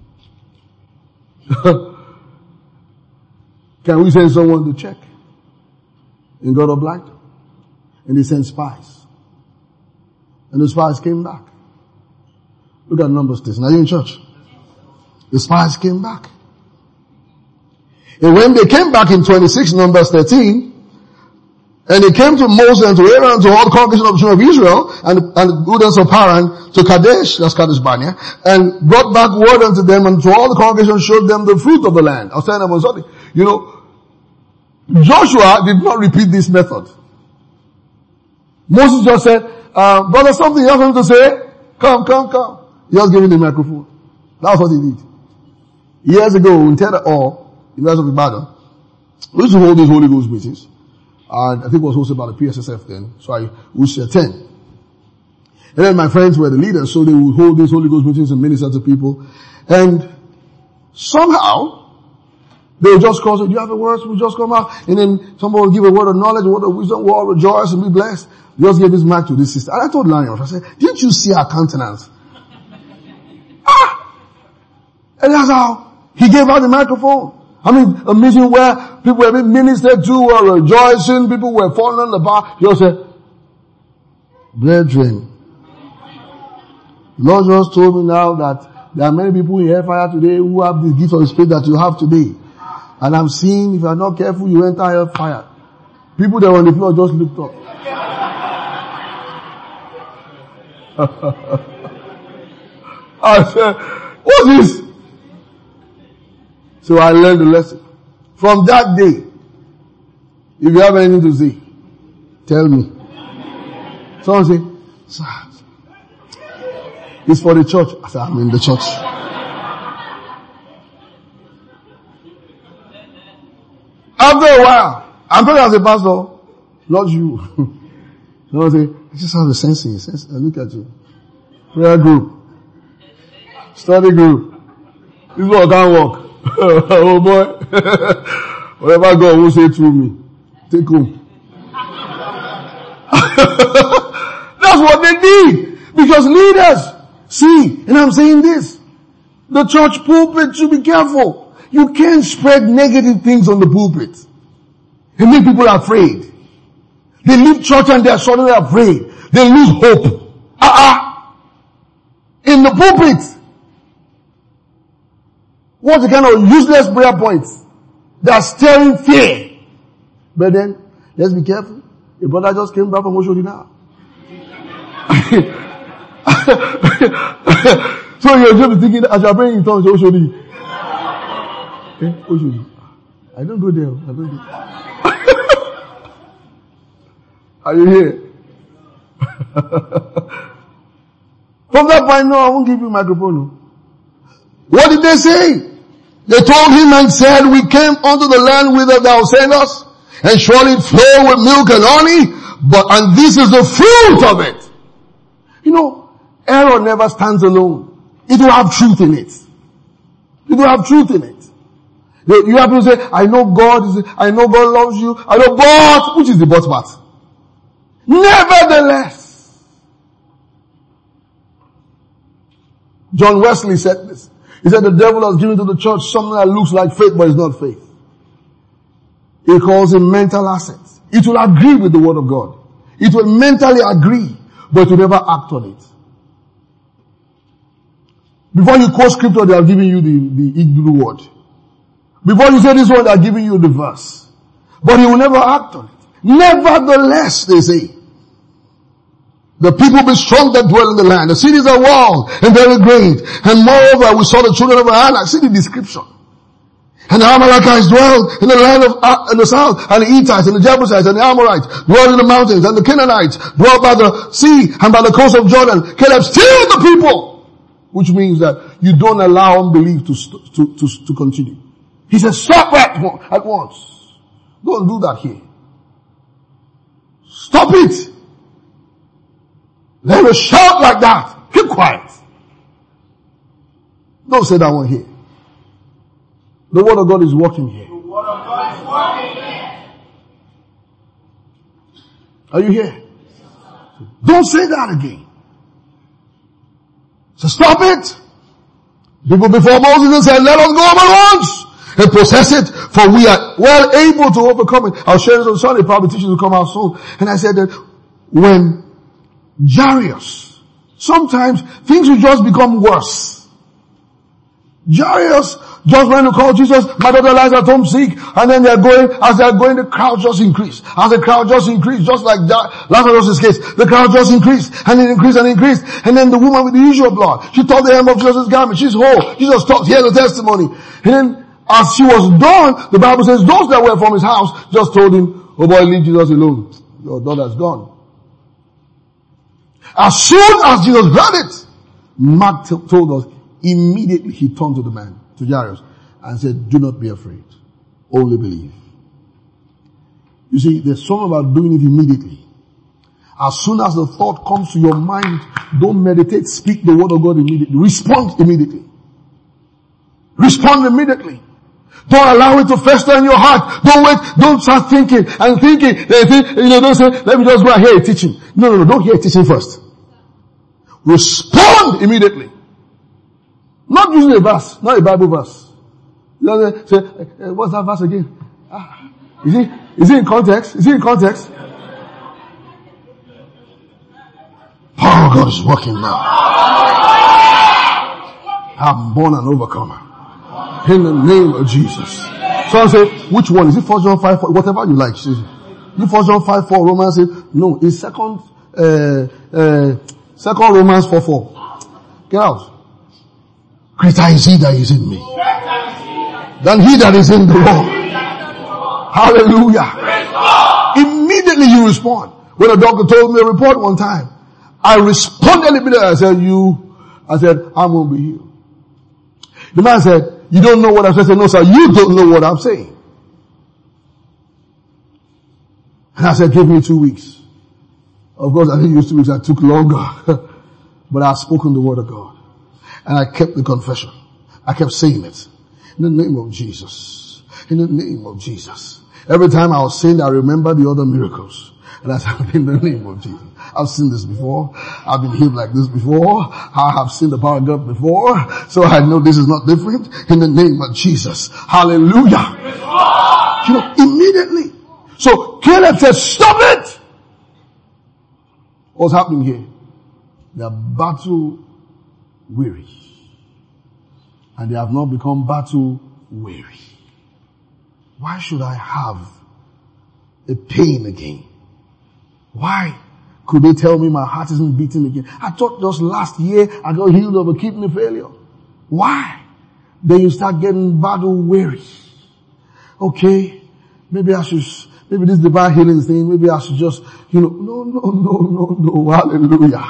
Can we send someone to check? And God obliged them. And they sent spies. And the spies came back. Look at Numbers this. Now you're in church. The spies came back. And when they came back in twenty-six, Numbers thirteen, and they came to Moses and to Aaron, to all the congregation of the children of Israel, and, and the wilderness of Paran, to Kadesh, that's Kadesh Barnea, and brought back word unto them, and to all the congregation showed them the fruit of the land. I was telling them on Sunday, you know, Joshua did not repeat this method. Moses just said, uh, brother, something you have him to say? Come, come, come. He just gave him the microphone. That's what he did. Years ago, in Ted or University of Ibadan, we used to hold these Holy Ghost meetings. And I think it was hosted by the P S S F then. So I used to attend. And then my friends were the leaders, so they would hold these Holy Ghost meetings and minister to people. And somehow, they would just call, so do you have a word? So we just come out. And then somebody would give a word of knowledge, a word of wisdom, we'll all rejoice and be blessed. We just gave this mic to this sister. And I told Laniel, I said, didn't you see her countenance? Ah! And that's how he gave her the microphone. I mean, a meeting where people were being ministered to, were rejoicing, people were falling on the bar. He just said, brethren, Lord just told me now that there are many people in hellfire today who have the gift of the Spirit that you have today. And I'm seeing, if you are not careful, you enter hellfire. People that were on the floor just looked up. I said, what's this? So I learned the lesson. From that day, if you have anything to say, tell me. Someone say, sir, it's for the church. I said, I'm in the church. After a while, I'm talking as a pastor, not you. Someone say, I just have a sensing. Sense. I look at you. Prayer group. Study group. This is what can't work. Oh boy. Whatever God will say through me, take home. That's what they did. Because leaders, see, and I'm saying this, the church pulpit should be careful. You can't spread negative things on the pulpit. And make people afraid. They leave church and they are suddenly afraid. They lose hope. Ah, uh-uh. In the pulpit. What the kind of useless prayer points? They are stirring fear. But then, let's be careful. A brother just came back from Oshodi now. So you're just thinking, as you're praying in tongues, Oshodi. Eh? Oshodi. I don't go there. I don't go there. Are you here? From that point, no, I won't give you a microphone. No. What did they say? They told him and said, we came unto the land whither thou sent us, and surely it flow with milk and honey, but, and this is the fruit of it. You know, error never stands alone. It will have truth in it. It will have truth in it. You have to say, I know God is, I know God loves you, I know but, which is the but part? Nevertheless. John Wesley said this. He said the devil has given to the church something that looks like faith, but it's not faith. He calls it mental assets. It will agree with the word of God. It will mentally agree, but it will never act on it. Before you quote scripture, they are giving you the, the Hebrew word. Before you say this one, they are giving you the verse. But he will never act on it. Nevertheless, they say, the people be strong that dwell in the land. The cities are walled and very great. And moreover, we saw the children of Anak. See the description. And the Amalekites dwell in the land of uh, in the south, and the Hittites and the Jebusites and the Amorites dwell in the mountains, and the Canaanites dwell by the sea and by the coast of Jordan. Caleb still the people, which means that you don't allow unbelief to to to, to continue. He says, stop at, at once. Don't do that here. Stop it. Never shout like that. Keep quiet. Don't say that one here. The word of God is working here. The word of God is working here. Are you here? Don't say that again. So stop it. People before Moses said, let us go over once and possess it, for we are well able to overcome it. I'll share this on Sunday, probably teachers will come out soon. And I said that when Jairus, sometimes things will just become worse. Jairus just went to call Jesus, my daughter lies at home sick, and then they're going, as they're going, the crowd just increased. As the crowd just increased, just like Lazarus' case, the crowd just increased, and it increased and increased, and then the woman with the issue of blood, she touched the hem of Jesus' garment, she's whole, Jesus stopped, hear the testimony. And then, as she was done, the Bible says, those that were from his house just told him, oh boy, leave Jesus alone. Your daughter's gone. As soon as Jesus heard it, Mark t- told us, immediately he turned to the man, to Jairus, and said, do not be afraid. Only believe. You see, there's something about doing it immediately. As soon as the thought comes to your mind, don't meditate, speak the word of God immediately. Respond immediately. Respond immediately. Don't allow it to fester in your heart. Don't wait, don't start thinking and thinking. You know, don't say, let me just go and hear a teaching. No, no, no, don't hear a teaching first. Respond immediately. Not using a verse, not a Bible verse. You know, say, what's that verse again? Ah, is it, is it in context? Is it in context? Power of God is working now. I'm born an overcomer. In the name of Jesus. Someone say, which one? Is it First John five four? Whatever you like. Is it First John five four? Romans say, no, it's second, uh, uh, second Romans four four. Get out. Greater is he that is in me than he that is in the world. Hallelujah. Immediately you respond. When a doctor told me a report one time, I responded immediately. I said, you, I said, I'm going to be healed. The man said, you don't know what I'm saying. I said, no sir, you don't know what I'm saying. And I said, give me two weeks. Of course, I didn't use two weeks. I took longer. But I've spoken the word of God. And I kept the confession. I kept saying it. In the name of Jesus. In the name of Jesus. Every time I was saying, I remember the other miracles. And I said, in the name of Jesus. I've seen this before. I've been healed like this before. I have seen the power of God before. So I know this is not different. In the name of Jesus. Hallelujah. You know, immediately. So Caleb said, stop it! What's happening here? They are battle weary. And they have not become battle weary. Why should I have a pain again? Why could they tell me my heart isn't beating again? I thought just last year I got healed of a kidney failure. Why? Then you start getting battle weary. Okay, maybe I should, maybe this divine healing thing, maybe I should just, you know, no, no, no, no, no, hallelujah.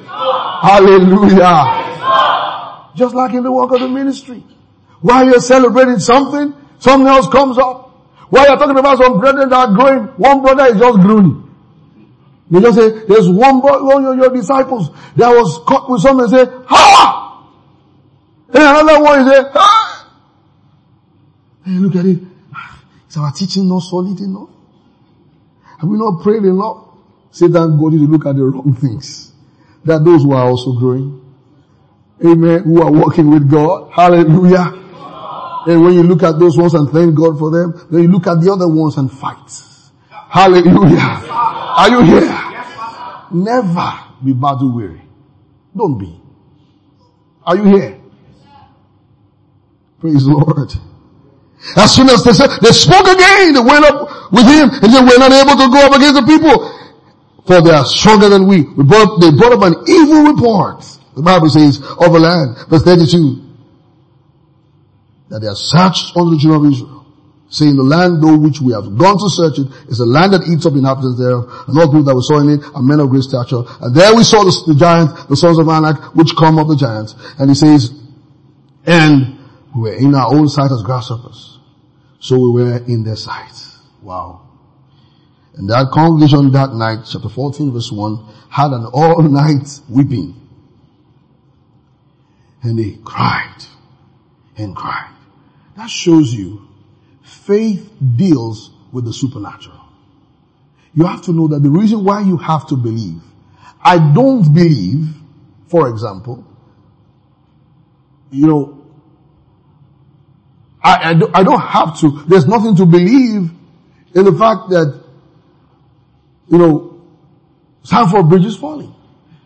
Hallelujah. Just like in the work of the ministry. While you're celebrating something, something else comes up. While you're talking about some brethren that are growing, one brother is just groaning. They just say, there's one brother, one of your disciples that was caught with something and say, ha! And another one is say, ha! And you look at it, is our teaching not solid enough? Have we not prayed enough? Satan got you to look at the wrong things. There are those who are also growing. Amen. Who are walking with God. Hallelujah. And when you look at those ones and thank God for them, then you look at the other ones and fight. Hallelujah. Are you here? Never be battle weary. Don't be. Are you here? Praise the Lord. As soon as they said, they spoke again, they went up with him and they were not able to go up against the people. For they are stronger than we. we brought, they brought up an evil report. The Bible says, of the land, verse thirty-two, that they are searched unto the children of Israel, saying, the land though which we have gone to search it is a land that eats up inhabitants thereof, and all people that we saw in it are men of great stature. And there we saw the, the giants, the sons of Anak, which come of the giants. And he says, and we were in our own sight as grasshoppers, so we were in their sight. Wow. And that congregation that night, chapter fourteen verse one, had an all-night weeping. And they cried and cried. That shows you faith deals with the supernatural. You have to know that the reason why you have to believe. I don't believe, for example, you know, I, I, do, I don't have to, there's nothing to believe in the fact that, you know, Sanford Bridge is falling.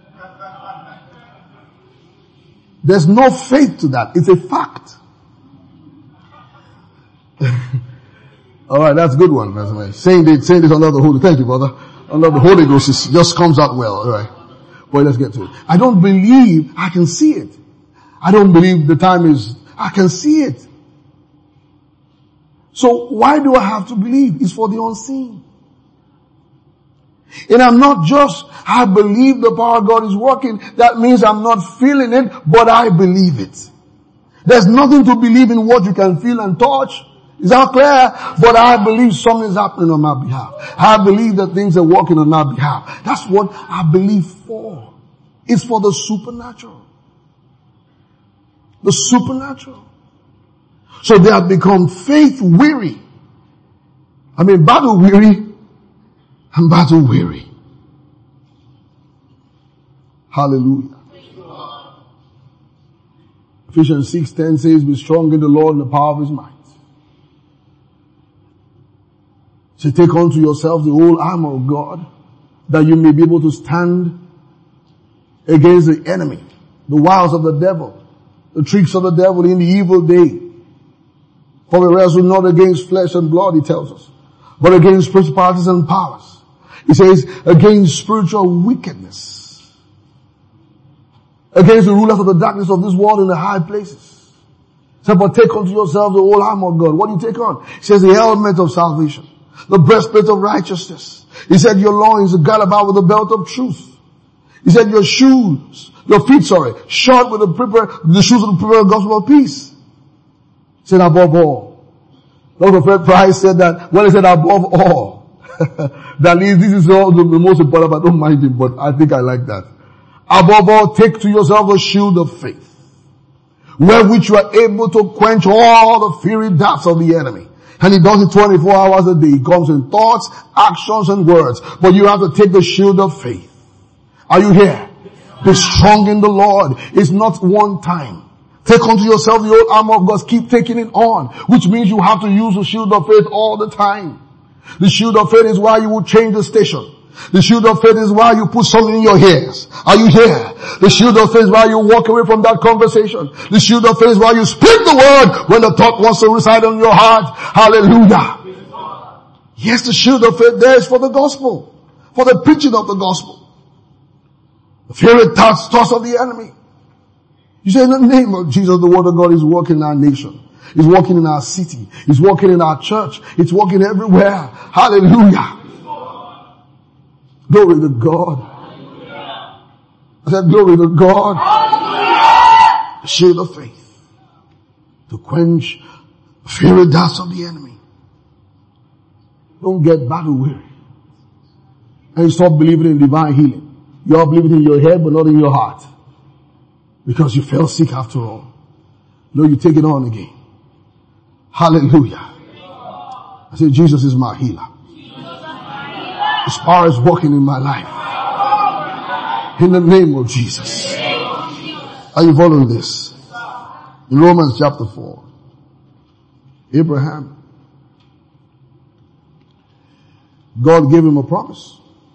There's no faith to that. It's a fact. Alright, that's a good one. That's saying this, saying this under the Holy, thank you brother. Under the Holy Ghost is, just comes out well. Alright. Boy, let's get to it. I don't believe I can see it. I don't believe the time is, I can see it. So why do I have to believe? It's for the unseen. And I'm not just, I believe the power of God is working. That means I'm not feeling it, but I believe it. There's nothing to believe in what you can feel and touch. Is that clear? But I believe something is happening on my behalf. I believe that things are working on my behalf. That's what I believe for. It's for the supernatural. The supernatural. So they have become faith weary. I mean battle weary and battle weary. Hallelujah. Ephesians six ten says, be strong in the Lord and the power of his might. So take unto yourself the whole armor of God, that you may be able to stand against the enemy, the wiles of the devil, the tricks of the devil in the evil day. For we wrestle not against flesh and blood, he tells us, but against principalities and powers. He says, against spiritual wickedness, against the rulers of the darkness of this world in the high places. So, but take unto yourself the whole armor of God. What do you take on? He says, the helmet of salvation, the breastplate of righteousness. He said, your loins are girded about with the belt of truth. He said, your shoes, your feet, sorry, shod with the prepare, the shoes of the prepared gospel of peace. He said, above all. Doctor Fred Price said that, when he said above all, that is, this is all the, the most important, but I don't mind him, but I think I like that. Above all, take to yourself a shield of faith, wherewith you are able to quench all the fiery darts of the enemy. And he does it twenty-four hours a day. He comes in thoughts, actions, and words. But you have to take the shield of faith. Are you here? Be strong in the Lord. It's not one time. Take unto yourself the old armor of God. Keep taking it on. Which means you have to use the shield of faith all the time. The shield of faith is why you will change the station. The shield of faith is why you put something in your ears. Are you here? The shield of faith is why you walk away from that conversation. The shield of faith is why you speak the word when the thought wants to reside in your heart. Hallelujah. Yes, the shield of faith there is for the gospel. For the preaching of the gospel. The fiery thoughts, thoughts of the enemy. You say in the name of Jesus, the word of God is working in our nation. It's working in our city. It's working in our church. It's working everywhere. Hallelujah. Glory to God. I said glory to God. The shield of faith. To quench the fiery darts of the enemy. Don't get battle weary. And you stop believing in divine healing. You are believing in your head but not in your heart. Because you fell sick after all. No, you take it on again. Hallelujah. I said Jesus is my healer. His power is working in my life. In the name of Jesus. Are you following this? In Romans chapter four. Abraham. God gave him a promise.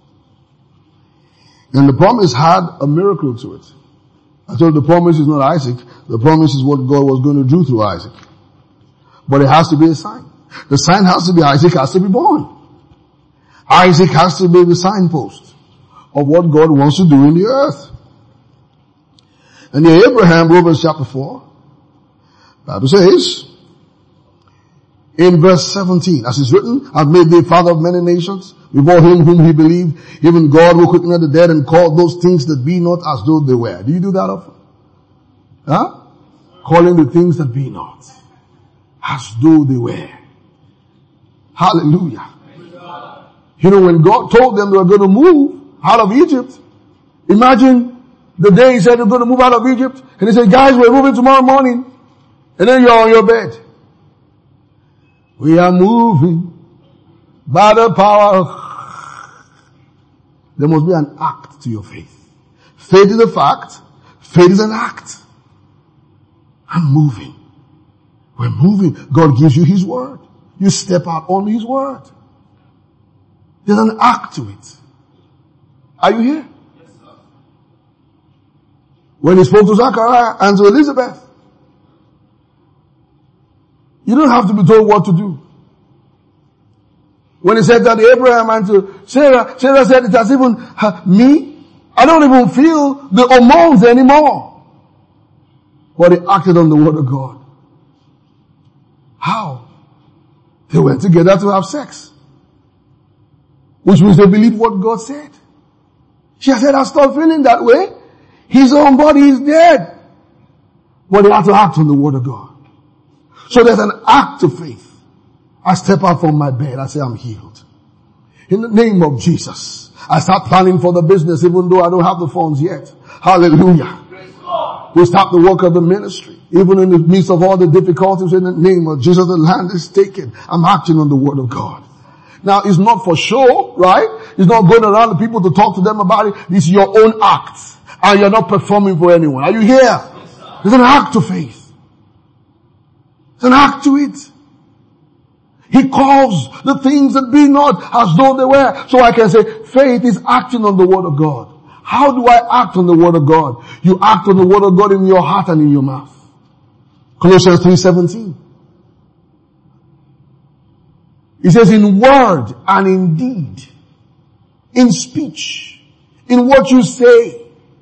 And the promise had a miracle to it. I told you the promise is not Isaac. The promise is what God was going to do through Isaac. But it has to be a sign. The sign has to be Isaac has to be born. Isaac has to be the signpost of what God wants to do in the earth. And here Abraham, Romans chapter four, Bible says, in verse seventeen, as is written, I've made thee father of many nations, before him whom he believed, even God will quicken the dead and call those things that be not as though they were. Do you do that often? Huh? Calling the things that be not as though they were. Hallelujah. You know, when God told them they were going to move out of Egypt, imagine the day he said they're going to move out of Egypt, and he said, guys, we're moving tomorrow morning, and then you're on your bed. We are moving by the power of... There must be an act to your faith. Faith is a fact. Faith is an act. I'm moving. We're moving. God gives you His word. You step out on His word. There's an act to it. Are you here? Yes, sir. When He spoke to Zachariah and to Elizabeth, you don't have to be told what to do. When He said that to Abraham and to Sarah, Sarah said, it has even uh, me. I don't even feel the hormones anymore. But they acted on the word of God. How? They went together to have sex. Which means they believed what God said. She said, I stopped feeling that way. His own body is dead. But they have to act on the word of God. So there's an act of faith. I step out from my bed. I say, I'm healed. In the name of Jesus. I start planning for the business even though I don't have the funds yet. Hallelujah. We start the work of the ministry. Even in the midst of all the difficulties, in the name of Jesus, the land is taken. I'm acting on the word of God. Now, it's not for show, right? It's not going around the people to talk to them about it. It's your own act. And you're not performing for anyone. Are you here? Yes, it's an act of faith. It's an act to it. He calls the things that be not as though they were. So I can say, faith is acting on the word of God. How do I act on the word of God? You act on the word of God in your heart and in your mouth. Colossians three seventeen. It says in word and in deed, in speech, in what you say.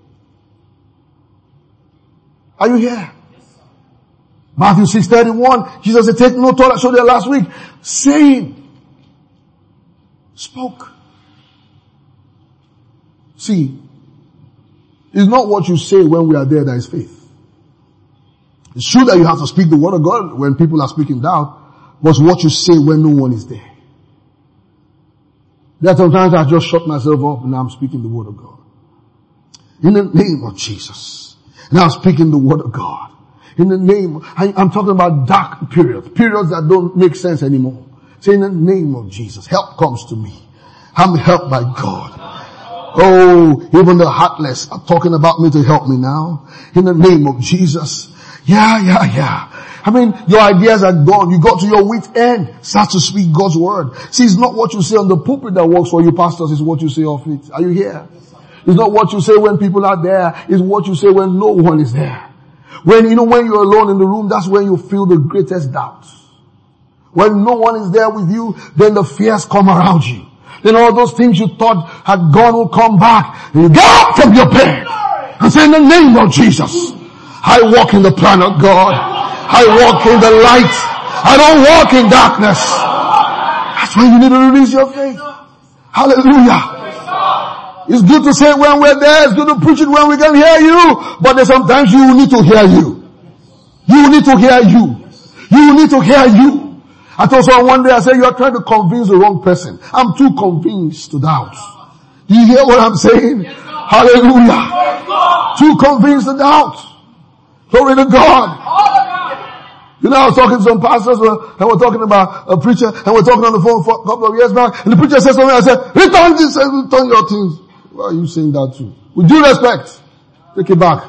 Are you here? Matthew six thirty-one, Jesus said, take no thought, I showed you last week, saying, spoke. See, it's not what you say when we are there that is faith. It's true that you have to speak the word of God when people are speaking doubt, but what you say when no one is there. There are sometimes I just shut myself up and I'm speaking the word of God. In the name of Jesus. Now I'm speaking the word of God. In the name, I, I'm talking about dark periods, periods that don't make sense anymore. Say in the name of Jesus, help comes to me. I'm helped by God. Oh, even the heartless are talking about me to help me now. In the name of Jesus. Yeah, yeah, yeah. I mean, your ideas are gone. You got to your wit's end. Start to speak God's word. See, it's not what you say on the pulpit that works for you pastors. It's what you say off it. Are you here? It's not what you say when people are there. It's what you say when no one is there. When, you know, when you're alone in the room, that's when you feel the greatest doubt. When no one is there with you, then the fears come around you. Then all those things you thought had gone will come back. And you get up from your bed and say, in the name of Jesus, I walk in the plan of God. I walk in the light. I don't walk in darkness. That's when you need to release your faith. Hallelujah. It's good to say when we're there. It's good to preach it when we can hear you. But there's sometimes you need to hear you. You need to hear you. You need to hear you. I told someone one day, I said, you are trying to convince the wrong person. I'm too convinced to doubt. Do you hear what I'm saying? Yes, hallelujah. Yes, too convinced to doubt. Glory to God. You know, I was talking to some pastors and we're talking about a preacher and we're talking on the phone for a couple of years back and the preacher said something. I said, return this, return your things. Why are you saying that too? With due respect, take it back.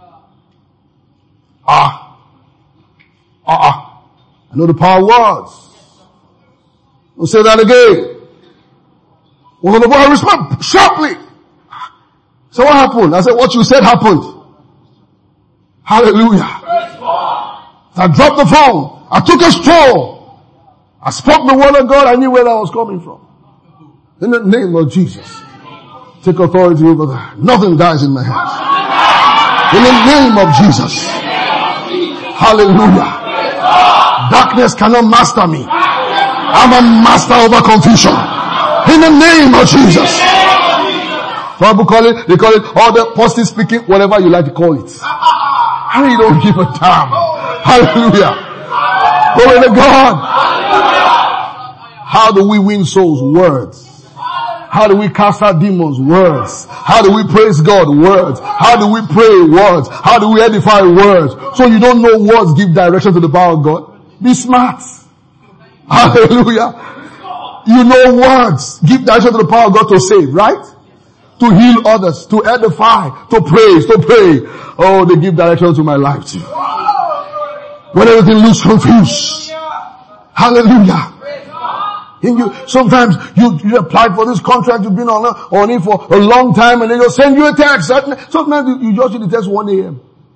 Ah. Ah, ah. I know the power of words. I'll say that again. Well, the boy responded sharply. So what happened? I said, what you said happened. Hallelujah. So I dropped the phone. I took a stroll. I spoke the word of God. I knew where that was coming from. In the name of Jesus. Take authority over that. Nothing dies in my hands. In the name of Jesus. Hallelujah. Darkness cannot master me. I'm a master over confusion. In the name of Jesus. Bible call it, they call it all the positive speaking, whatever you like to call it. I really don't give a damn. Hallelujah. Glory to God. How do we win souls? Words. How do we cast out demons? Words. How do we praise God? Words. How do we pray? Words. How do we edify? Words. So you don't know words give direction to the power of God? Be smart. Hallelujah. You know words give direction to the power of God to save, right? To heal others, to edify, to praise, to pray. Oh, they give direction to my life too. When everything looks confused. Hallelujah. And you, sometimes you, you applied for this contract, you've been on, on it for a long time, and they just send you a text. Sometimes you, you just see the text one a.m.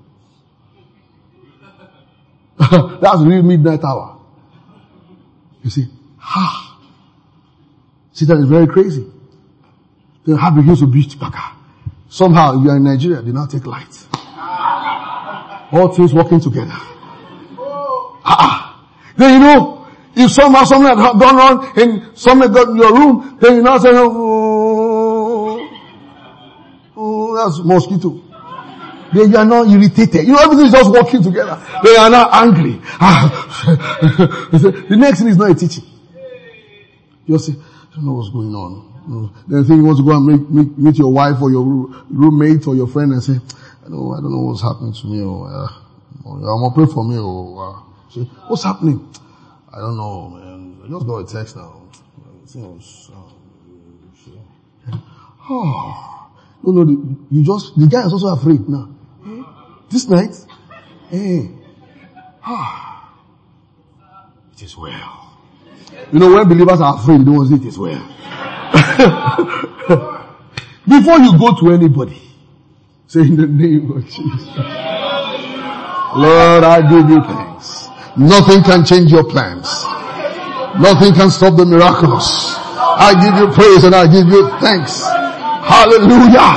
That's real midnight hour. You see, ha. See, that is very crazy. The heart begins to beat. Somehow, if you are in Nigeria, they now take light. All things working together. Ah, then you know, if somehow something had gone wrong and something got in your room, then you now say, oh, oh that's mosquito. Then you are not irritated. You know, everything is just working together. They are now angry. The next thing is not a teaching. You say, I don't know what's going on. Then you think you want to go and meet, meet, meet your wife or your roommate or your friend and say, I don't, I don't know what's happening to me, or, uh, or I'm gonna pray for me, or, uh, say, what's happening? I don't know, man. I just got a text now. Oh, no, no, the, you just, the guy is also afraid now. Hey, this night, hey, ah, it is well. You know, when believers are afraid, they don't want to say it is well. Before you go to anybody, say in the name of Jesus. Lord, I give you thanks. Nothing can change your plans. Nothing can stop the miraculous. I give you praise and I give you thanks. Hallelujah.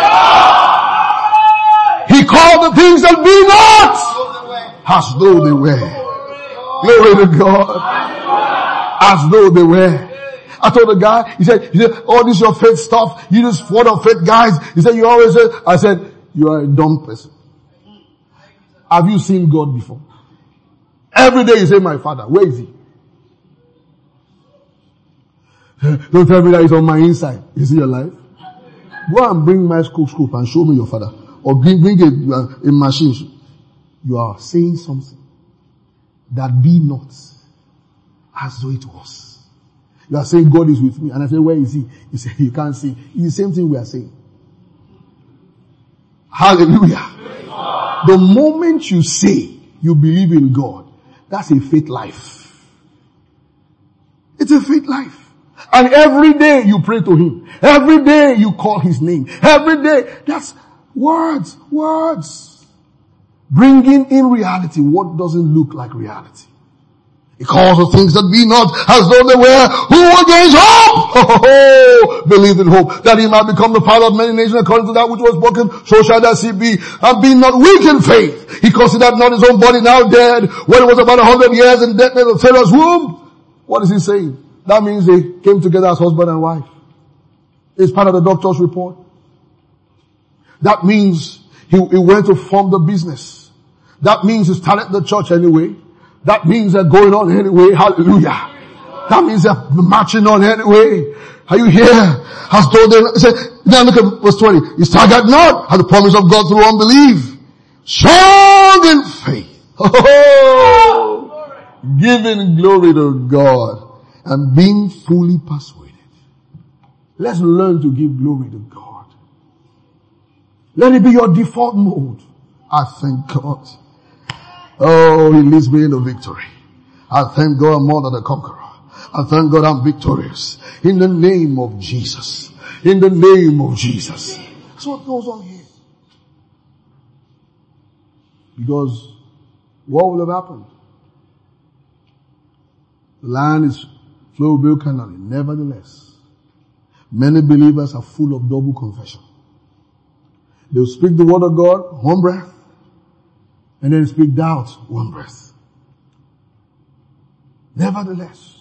He called the things that be not as though they were. Glory to God. As though they were. I told the guy, he said, he said, oh, this is your faith stuff. You just word of faith guys. He said, you always say, I said, you are a dumb person. Have you seen God before? Every day you say, my father, where is he? Don't tell me that he's on my inside. Is he alive? Go and bring my school scoop and show me your father. Or bring, bring a, a machine. You are saying something that be not as though it was. You are saying God is with me. And I say, where is he? He said, you can't see. It's the same thing we are saying. Hallelujah. The moment you say you believe in God, that's a faith life. It's a faith life. And every day you pray to him. Every day you call his name. Every day. That's words, words. Bringing in reality what doesn't look like reality. He calls the things that be not as though they were. Who against hope? Oh, believe in hope, that he might become the father of many nations according to that which was spoken. So shall that seed be. And be not weak in faith. He considered not his own body now dead, when it was about a hundred years in deadness of Sarah's womb. What is he saying? That means they came together as husband and wife. It's part of the doctor's report. That means he, he went to form the business. That means he started the church anyway. That means they're going on anyway. Hallelujah. That means they're marching on anyway. Are you here? As though they said, now look at verse twenty. He staggered not at the promise of God through unbelief. Strong in faith. Oh, giving glory to God and being fully persuaded. Let's learn to give glory to God. Let it be your default mode. I thank God. Oh, he leads me into victory. I thank God I'm more than a conqueror. I thank God I'm victorious. In the name of Jesus. In the name of Jesus. That's what goes on here. Because what will have happened? The land is flow bill canally. Nevertheless, many believers are full of double confession. They'll speak the word of God, one breath, and then speak doubt, one breath. Nevertheless,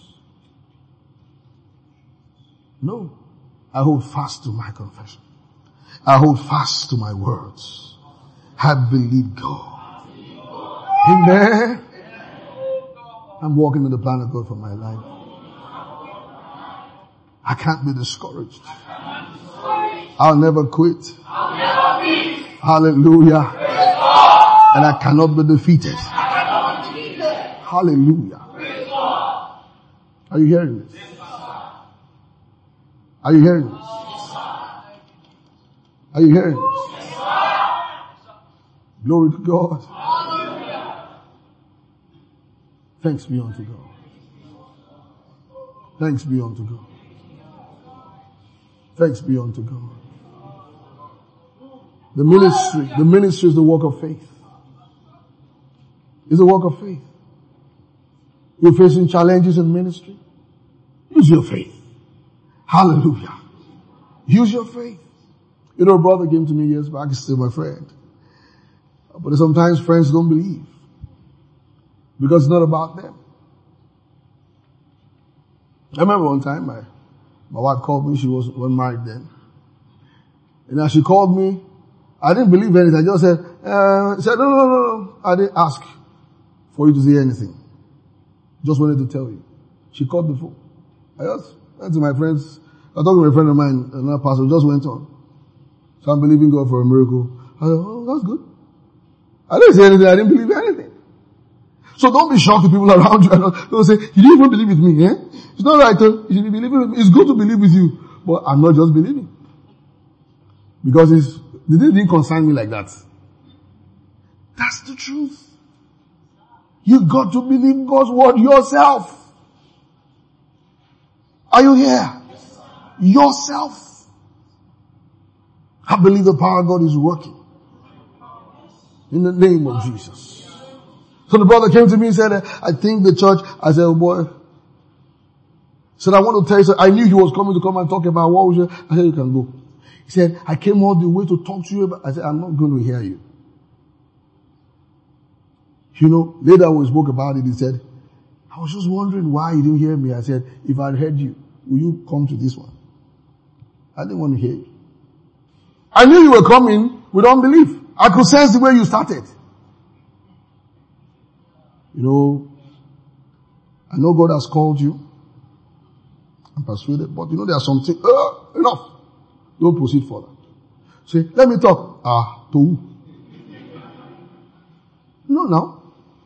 no, I hold fast to my confession. I hold fast to my words. I believe God. Amen. I'm walking in the plan of God for my life. I can't be discouraged. I'll never quit. Hallelujah. And I cannot be defeated. Hallelujah. Are you hearing this? Are you hearing this? Are you hearing this? Glory to God. Thanks be unto God. Thanks be unto God. Thanks be unto God. The ministry, the ministry is the work of faith. It's a work of faith. You're facing challenges in ministry. Use your faith. Hallelujah. Use your faith. You know, a brother came to me years back, he's still my friend. But sometimes friends don't believe. Because it's not about them. I remember one time my, my wife called me, she was, wasn't married then. And as she called me, I didn't believe anything. I just said, uh, said, no, no, no, no. I didn't ask for you to say anything. Just wanted to tell you. She called the phone. I just went to my friends. I was talking to a friend of mine, another pastor, just went on. So I'm believing God for a miracle. I said, oh, that's good. I didn't say anything. I didn't believe anything. So don't be shocked to people around you. Don't say, you didn't even believe with me, eh? It's not right. You should be believing with me. It's good to believe with you. But I'm not just believing. Because it's, they didn't concern me like that. That's the truth. You got to believe God's word yourself. Are you here? Yourself. I believe the power of God is working. In the name of Jesus. So the brother came to me and said, I think the church, I said, oh boy. Said, I want to tell you, so I knew he was coming to come and talk about what was your, I said, you can go. He said, I came all the way to talk to you about, I said, I'm not going to hear you. You know, later when we spoke about it, he said, I was just wondering why you didn't hear me. I said, if I'd heard you, will you come to this one? I didn't want to hear you. I knew you were coming with unbelief. I could sense the way you started. You know, I know God has called you. I'm persuaded, but you know there are some things, uh, enough. Don't proceed further. Say, let me talk. Ah, to who? No, no.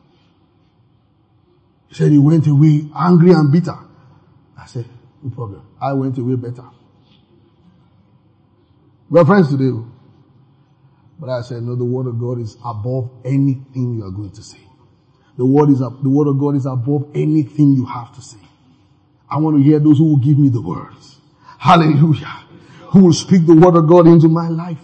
He said he went away angry and bitter. I said, no problem. I went away better. We are friends today. But I said, no, the word of God is above anything you are going to say. The word is, the word of God is above anything you have to say. I want to hear those who will give me the words. Hallelujah. Who will speak the word of God into my life.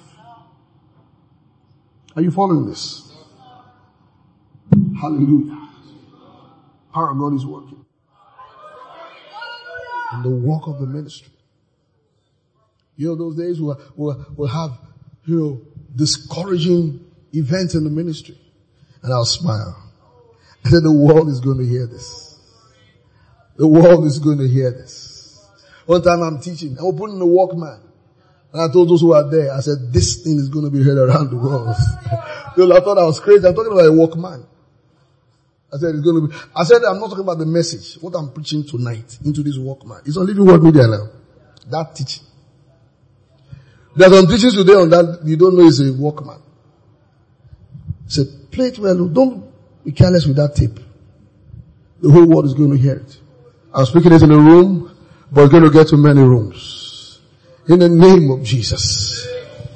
Are you following this? Hallelujah. Power of God is working. And the work of the ministry. You know, those days we'll, we'll, we'll have, you know, discouraging events in the ministry. And I'll smile. I said, the world is going to hear this. The world is going to hear this. One time I'm teaching, I was putting the Walkman. And I told those who are there, I said, this thing is going to be heard around the world. I thought I was crazy. I'm talking about a Walkman. I said, it's going to be, I said, I'm not talking about the message. What I'm preaching tonight into this Walkman. It's on Living Word Media now. That teaching. There's some teachings today on that you don't know is a Walkman. Say, play it well. Don't be careless with that tape. The whole world is going to hear it. I'm speaking it in a room, but it's going to get to many rooms. In the name of Jesus.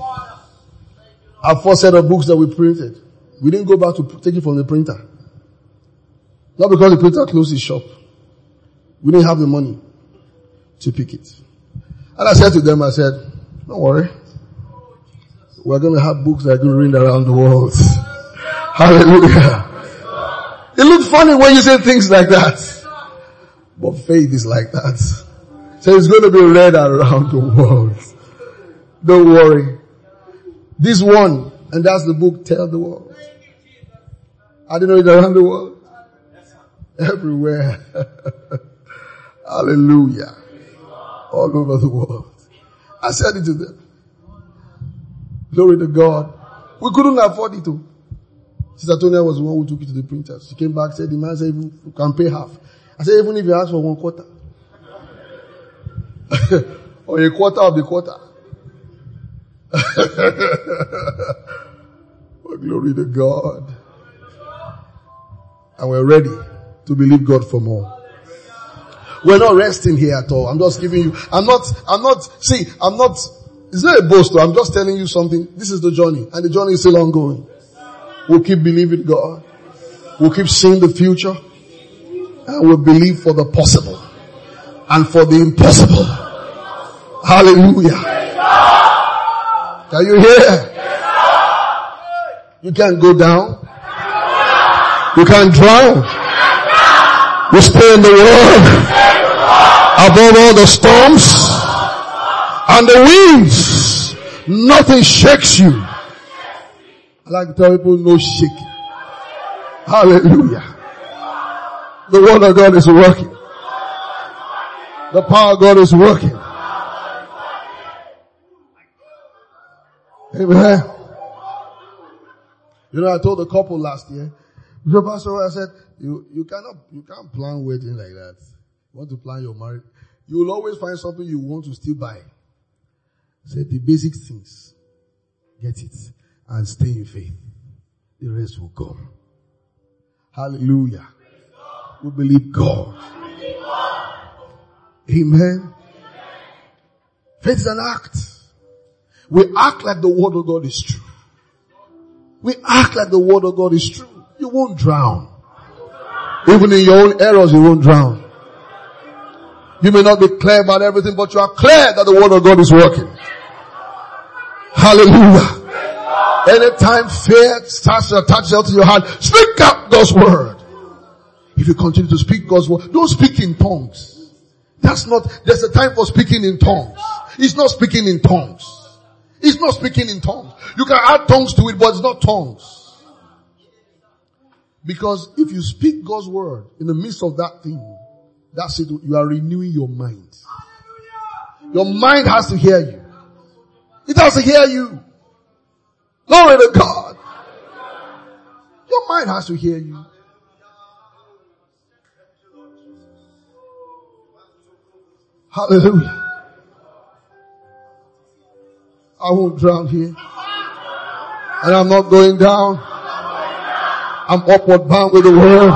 Our first set of books that we printed, we didn't go back to take it from the printer. Not because the printer closed his shop. We didn't have the money to pick it. And I said to them, I said, don't worry. We're going to have books that are going to read around the world. Hallelujah. It looks funny when you say things like that. But faith is like that. So it's going to be read around the world. Don't worry. This one, and that's the book, Tell the World. I didn't know it around the world. Everywhere. Hallelujah. All over the world. I said it to them. Glory to God. We couldn't afford it to. Sister Tonya was the one who took it to the printers. She came back, said, the man said, you can pay half. I said, even if you ask for one quarter. or a quarter of the quarter. Oh, glory to God. And we're ready to believe God for more. We're not resting here at all. I'm just giving you, I'm not, I'm not, see, I'm not, it's not a boast. I'm just telling you something. This is the journey, and the journey is still ongoing. We'll keep believing God. We'll keep seeing the future, and we'll believe for the possible and for the impossible. Hallelujah. Can you hear? You can't go down. You can't drown. You stay in the Word above all the storms and the winds. Nothing shakes you. I like to tell people, no shaking. Hallelujah. The Word of God is working. The power of God is working. Amen. You know, I told a couple last year, Pastor, I said, you, you cannot, you can't plan wedding like that. You want to plan your marriage. You will always find something you want to still buy. I said, the basic things, get it and stay in faith. The rest will come. Hallelujah. We believe God. Amen. Faith is an act. We act like the Word of God is true. We act like the Word of God is true. You won't drown. Even in your own errors, you won't drown. You may not be clear about everything, but you are clear that the Word of God is working. Hallelujah. Anytime fear starts to attach itself to your heart, speak out God's Word. If you continue to speak God's Word, don't speak in tongues. That's not, there's a time for speaking in tongues. It's not speaking in tongues. It's not speaking in tongues. You can add tongues to it, but it's not tongues. Because if you speak God's Word in the midst of that thing, that's it, you are renewing your mind. Your mind has to hear you. It has to hear you. Glory to God. Your mind has to hear you. Hallelujah. I won't drown here. And I'm not going down. I'm upward bound with the Word.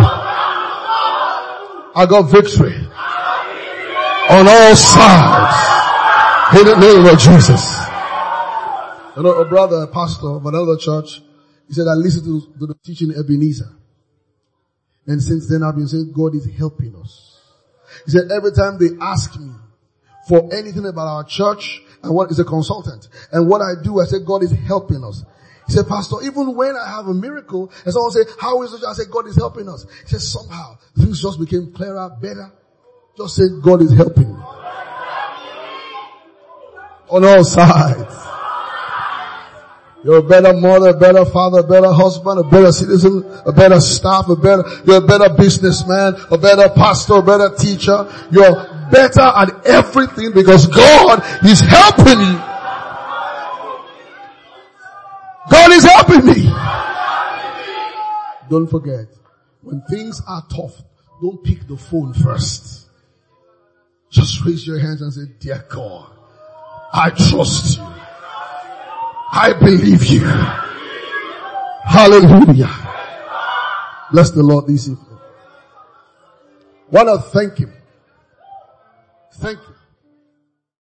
I got victory on all sides in the name of Jesus. You know, a brother, a pastor of another church, he said, I listened to, to the teaching Ebenezer. And since then I've been saying God is helping us. He said, every time they ask me for anything about our church, and what is a consultant, and what I do, I say God is helping us. He said, Pastor, even when I have a miracle, and someone say, how is it? I say, God is helping us. He said, somehow, things just became clearer, better. Just say, God is helping me. On all sides. You're a better mother, a better father, a better husband, a better citizen, a better staff, a better, you're a better businessman, a better pastor, a better teacher. You're better at everything because God is helping you. God is helping me. Don't forget, when things are tough, don't pick the phone first. Just raise your hands and say, dear God, I trust you. I believe you. Hallelujah. Bless the Lord this evening. Want to thank Him. Thank you.